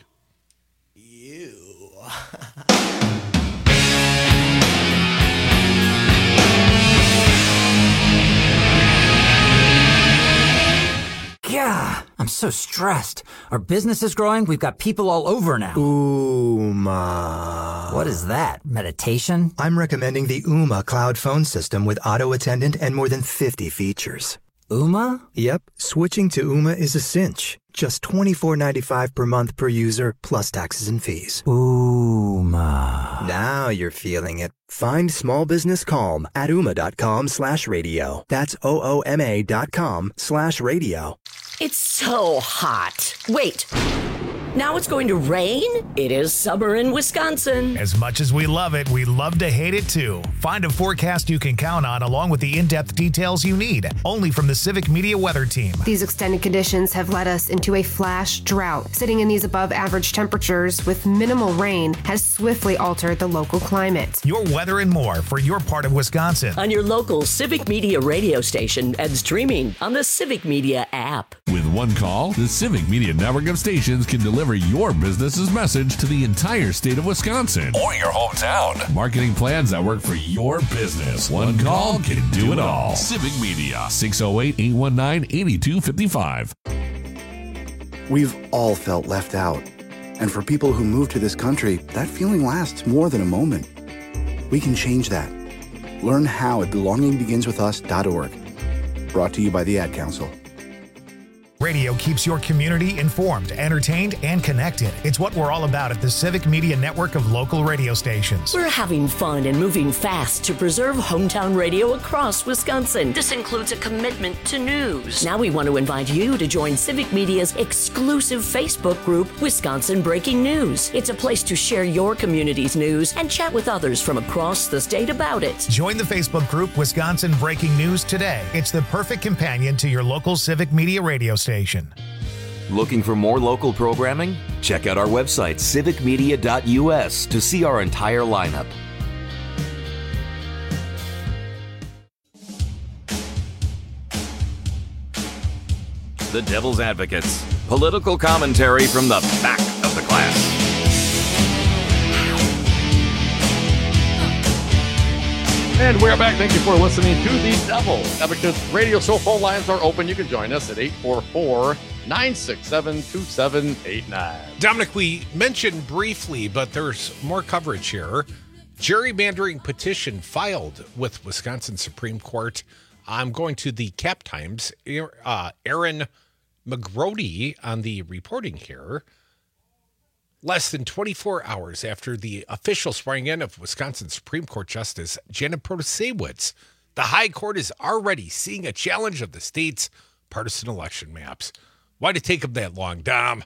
Yeah, I'm so stressed. Our business is growing. We've got people all over now. Ooma. What is that? Meditation? I'm recommending the Ooma cloud phone system with auto attendant and more than fifty features. Ooma? Yep, switching to Ooma is a cinch. Just twenty-four ninety-five per month per user, plus taxes and fees. Ooma. Now you're feeling it. Find small business calm at ooma.com slash radio. That's O-O-M-A dot com slash radio. It's so hot. Wait. Now it's going to rain? It is summer in Wisconsin. As much as we love it, we love to hate it too. Find a forecast you can count on along with the in-depth details you need. Only from the Civic Media Weather Team. These extended conditions have led us into a flash drought. Sitting in these above average temperatures with minimal rain has swiftly altered the local climate. Your weather and more for your part of Wisconsin. On your local Civic Media radio station and streaming on the Civic Media app. With one call, the Civic Media network of stations can deliver your business's message to the entire state of Wisconsin or your hometown. Marketing plans that work for your business. One call can do it all. Civic Media, six oh eight, eight one nine, eight two five five. We've all felt left out. And for people who move to this country, that feeling lasts more than a moment. We can change that. Learn how at belonging begins with us dot org. Brought to you by the Ad Council. Radio keeps your community informed, entertained, and connected. It's what we're all about at the Civic Media Network of local radio stations. We're having fun and moving fast to preserve hometown radio across Wisconsin. This includes a commitment to news. Now we want to invite you to join Civic Media's exclusive Facebook group, Wisconsin Breaking News. It's a place to share your community's news and chat with others from across the state about it. Join the Facebook group Wisconsin Breaking News today. It's the perfect companion to your local Civic Media radio station. Looking for more local programming? Check out our website, civic media dot u s, to see our entire lineup. The Devil's Advocates. Political commentary from the back of the class. And we are back. Thank you for listening to the Devil's Advocates radio show. Phone lines are open. You can join us at eight four four, nine six seven, two seven eight nine. Dominic, we mentioned briefly, but there's more coverage here. Gerrymandering petition filed with Wisconsin Supreme Court. I'm going to the Cap Times. Uh, Aaron McGrody on the reporting here. Less than twenty-four hours after the official swearing in of Wisconsin Supreme Court Justice Janet Protasiewicz, the High Court is already seeing a challenge of the state's partisan election maps. Why'd it take them that long, Dom?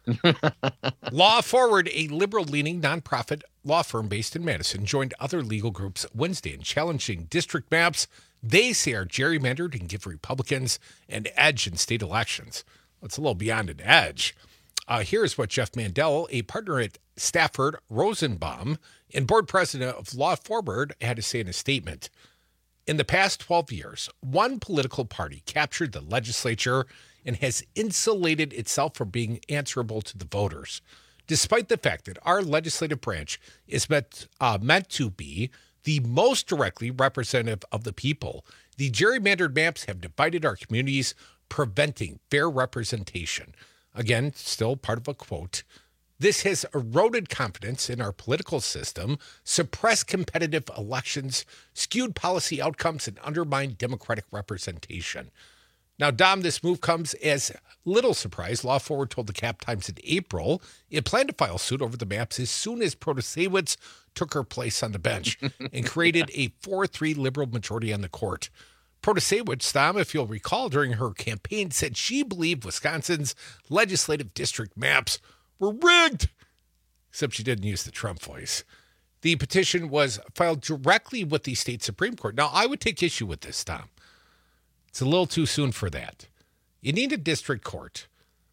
Law Forward, a liberal-leaning nonprofit law firm based in Madison, joined other legal groups Wednesday in challenging district maps they say are gerrymandered and give Republicans an edge in state elections. It's a little beyond an edge. Uh, here's what Jeff Mandel, a partner at Stafford Rosenbaum and board president of Law Forward, had to say in a statement. In the past twelve years, one political party captured the legislature and has insulated itself from being answerable to the voters, despite the fact that our legislative branch is meant, uh, meant to be the most directly representative of the people. The gerrymandered maps have divided our communities, preventing fair representation. Again, still part of a quote. This has eroded confidence in our political system, suppressed competitive elections, skewed policy outcomes, and undermined democratic representation. Now, Dom, this move comes as little surprise. Law Forward told the Cap Times in April it planned to file suit over the maps as soon as Protasiewicz took her place on the bench and created a four three liberal majority on the court. Protasiewicz, Dom, if you'll recall, during her campaign, said she believed Wisconsin's legislative district maps were rigged, except she didn't use the Trump voice. The petition was filed directly with the state Supreme Court. Now, I would take issue with this, Dom. It's a little too soon for that. You need a district court.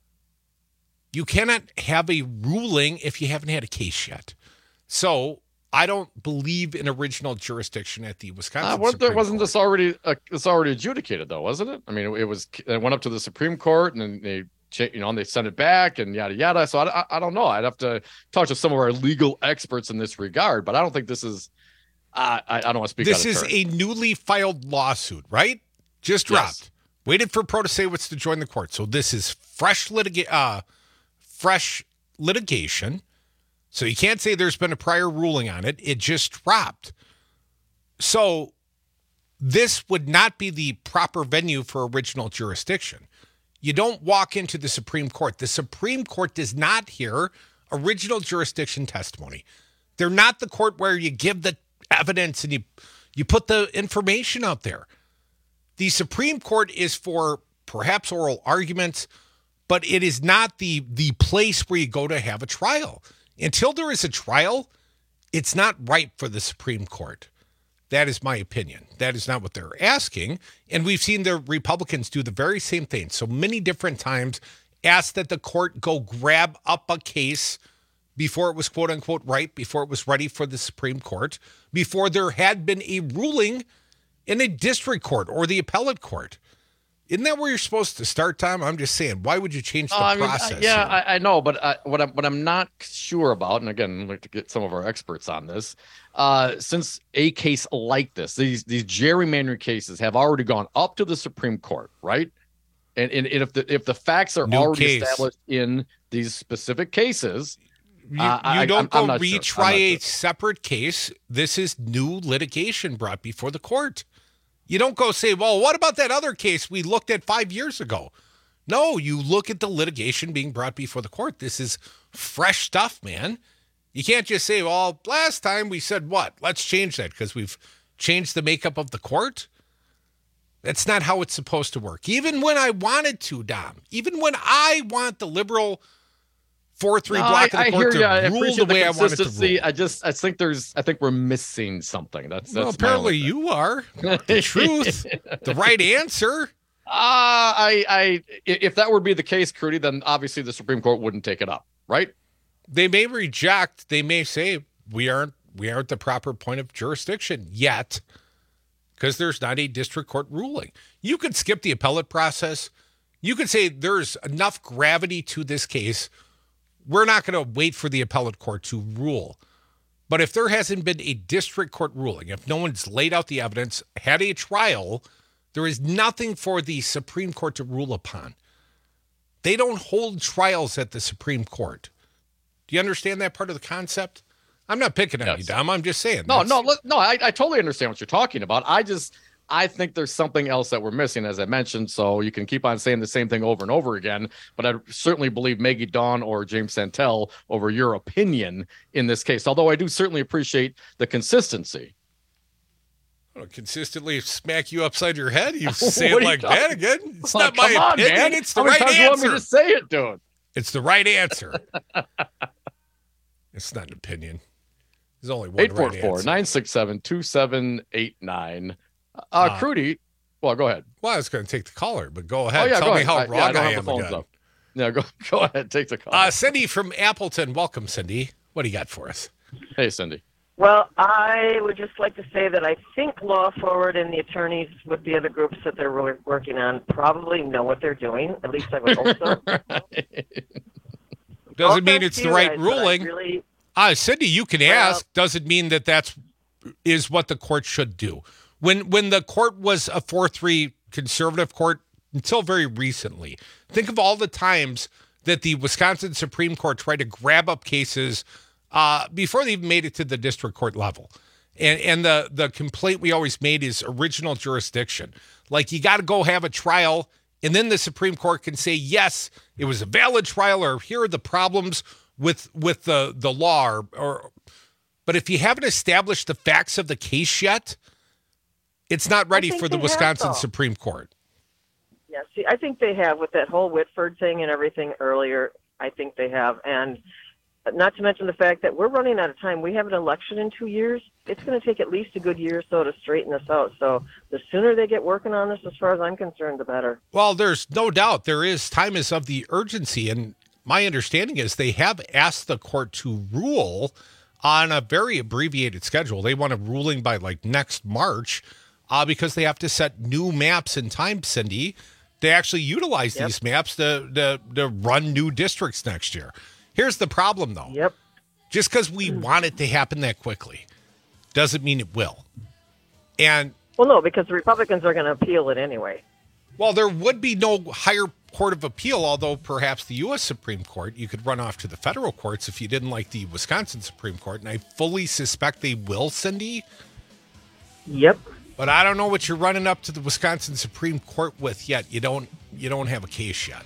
You cannot have a ruling if you haven't had a case yet. So I don't believe in original jurisdiction at the Wisconsin uh, Supreme wasn't Court. this already uh, it's already adjudicated though, wasn't it? I mean, it, it was it went up to the Supreme Court and then they you know and they sent it back and yada yada. So I, I, I don't know. I'd have to talk to some of our legal experts in this regard, but I don't think this is. Uh, I I don't want to speak. This out of is turn. a newly filed lawsuit, right? Just dropped. Yes. Waited for Protasiewicz to join the court. So this is fresh litiga- uh, fresh litigation. So you can't say there's been a prior ruling on it. It just dropped. So this would not be the proper venue for original jurisdiction. You don't walk into the Supreme Court. The Supreme Court does not hear original jurisdiction testimony. They're not the court where you give the evidence and you you put the information out there. The Supreme Court is for perhaps oral arguments, but it is not the the place where you go to have a trial. Until there is a trial, it's not ripe for the Supreme Court. That is my opinion. That is not what they're asking. And we've seen the Republicans do the very same thing so many different times, ask that the court go grab up a case before it was quote unquote right, before it was ready for the Supreme Court, before there had been a ruling in a district court or the appellate court. Isn't that where you're supposed to start, Tom? I'm just saying, why would you change the Uh, I mean, process? uh, yeah, I, I know, but uh, what I'm what I'm not sure about, and again, I'd like to get some of our experts on this. Uh, since a case like this, these these gerrymandering cases have already gone up to the Supreme Court, right? And and, and if the if the facts are New already case. established in these specific cases, You, Uh, I- you don't I'm- I'm go not sure. I'm retry not a sure. separate case. This is new litigation brought before the court. You don't go say, well, what about that other case we looked at five years ago? No, you look at the litigation being brought before the court. This is fresh stuff, man. You can't just say, well, last time we said what? Let's change that because we've changed the makeup of the court. That's not how it's supposed to work. Even when I wanted to, Dom, even when I want the liberal four three No, block I, of the I hear court you. I to rule appreciate the way the I want it to consistency. rule. I just, I think there's, I think we're missing something. That's, that's Well, my apparently only thing. you are. The truth, the right answer. Uh, I, I, if that would be the case, Crudy, then obviously the Supreme Court wouldn't take it up, right? They may reject. They may say we aren't we aren't the proper point of jurisdiction yet, because there's not a district court ruling. You could skip the appellate process. You could say there's enough gravity to this case. We're not going to wait for the appellate court to rule. But if there hasn't been a district court ruling, if no one's laid out the evidence, had a trial, there is nothing for the Supreme Court to rule upon. They don't hold trials at the Supreme Court. Do you understand that part of the concept? I'm not picking on Yes. you, Dom. I'm just saying. No, that's- no, look, no. I, I totally understand what you're talking about. I just, I think there's something else that we're missing, as I mentioned. So you can keep on saying the same thing over and over again, but I certainly believe Maggie Dawn or James Santel over your opinion in this case. Although I do certainly appreciate the consistency. I'll consistently smack you upside your head. You say What it are you like that talking- again. It's Well, not my come on, opinion. man. It's the How many right times do you want me answer. to say it, dude? It's the right answer. It's not an opinion. There's only one eight four right four, answer. nine six seven, two seven eight nine. Uh, Uh, Crudy, well, go ahead. Well, I was going to take the caller, but go ahead. Oh, yeah, Tell go me ahead. how I- wrong yeah, I don't I, have am the phones again. up. Yeah, go go ahead. Take the call. Uh, Cindy from Appleton. Welcome, Cindy. What do you got for us? Hey, Cindy. Well, I would just like to say that I think Law Forward and the attorneys with the other groups that they're really working on probably know what they're doing. At least I would hope so. Doesn't mean thanks it's to the you right guys, but I ruling. really- Uh, Cindy, you can Well- ask. Doesn't mean that that's is what the court should do. When when the court was a four three conservative court until very recently, think of all the times that the Wisconsin Supreme Court tried to grab up cases uh, before they even made it to the district court level. And and the the complaint we always made is original jurisdiction. Like, you got to go have a trial, and then the Supreme Court can say, yes, it was a valid trial, or here are the problems with with the, the law. Or, or But if you haven't established the facts of the case yet, it's not ready think for the they have, Wisconsin though. Supreme Court. Yeah, see, I think they have with that whole Whitford thing and everything earlier. I think they have, and not to mention the fact that we're running out of time. We have an election in two years. It's going to take at least a good year or so to straighten this out. So the sooner they get working on this, as far as I'm concerned, the better. Well, there's no doubt there is time is of the urgency. And my understanding is they have asked the court to rule on a very abbreviated schedule. They want a ruling by like next March uh, because they have to set new maps in time, Cindy. They actually utilize Yep. these maps to, to, to run new districts next year. Here's the problem, though. Yep. Just because we want it to happen that quickly doesn't mean it will. And Well, no, because the Republicans are going to appeal it anyway. well, there would be no higher court of appeal, although perhaps the U S Supreme Court, you could run off to the federal courts if you didn't like the Wisconsin Supreme Court. And I fully suspect they will, Cindy. Yep. But I don't know what you're running up to the Wisconsin Supreme Court with yet. You don't you don't have a case yet.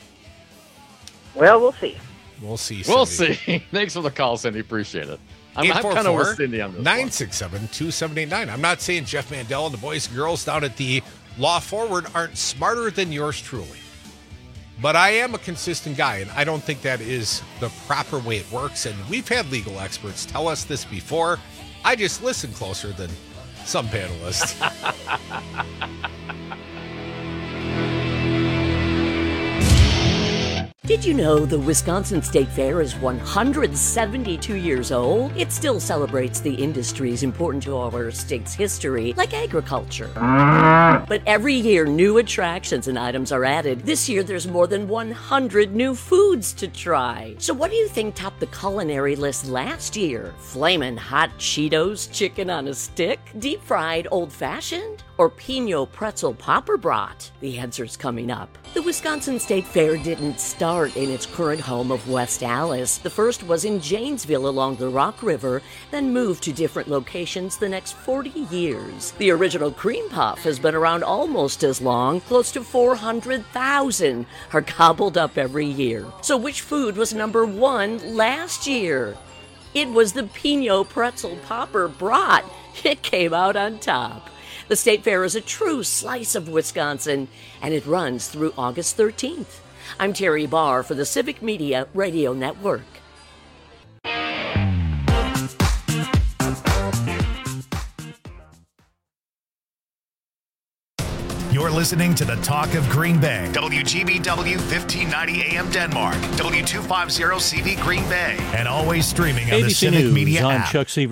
Well, we'll see. We'll see. We'll Cindy. see. Thanks for the call, Cindy. Appreciate it. I'm, I'm kind of with Cindy on this one. nine six seven, two seven eight nine. I'm not saying Jeff Mandel and the boys and girls down at the Law Forward aren't smarter than yours truly. But I am a consistent guy, and I don't think that is the proper way it works. And we've had legal experts tell us this before. I just listen closer than some panelists. Did you know the Wisconsin State Fair is one hundred seventy-two years old? It still celebrates the industries important to our state's history, like agriculture. But every year, new attractions and items are added. This year, there's more than one hundred new foods to try. So what do you think topped the culinary list last year? Flamin' hot Cheetos chicken on a stick? Deep-fried old-fashioned? or Pinot Pretzel Popper Brat? The answer's coming up. The Wisconsin State Fair didn't start in its current home of West Allis. The first was in Janesville along the Rock River, then moved to different locations the next forty years. The original cream puff has been around almost as long. Close to four hundred thousand are gobbled up every year. So which food was number one last year? It was the Pinot Pretzel Popper Brat. It came out on top. The State Fair is a true slice of Wisconsin, and it runs through August thirteenth. I'm Terry Barr for the Civic Media Radio Network. You're listening to the Talk of Green Bay. W G B W fifteen ninety A M Denmark. W two fifty C V Green Bay. And always streaming on A B C the Civic News, Media I'm app. Chuck Seaver.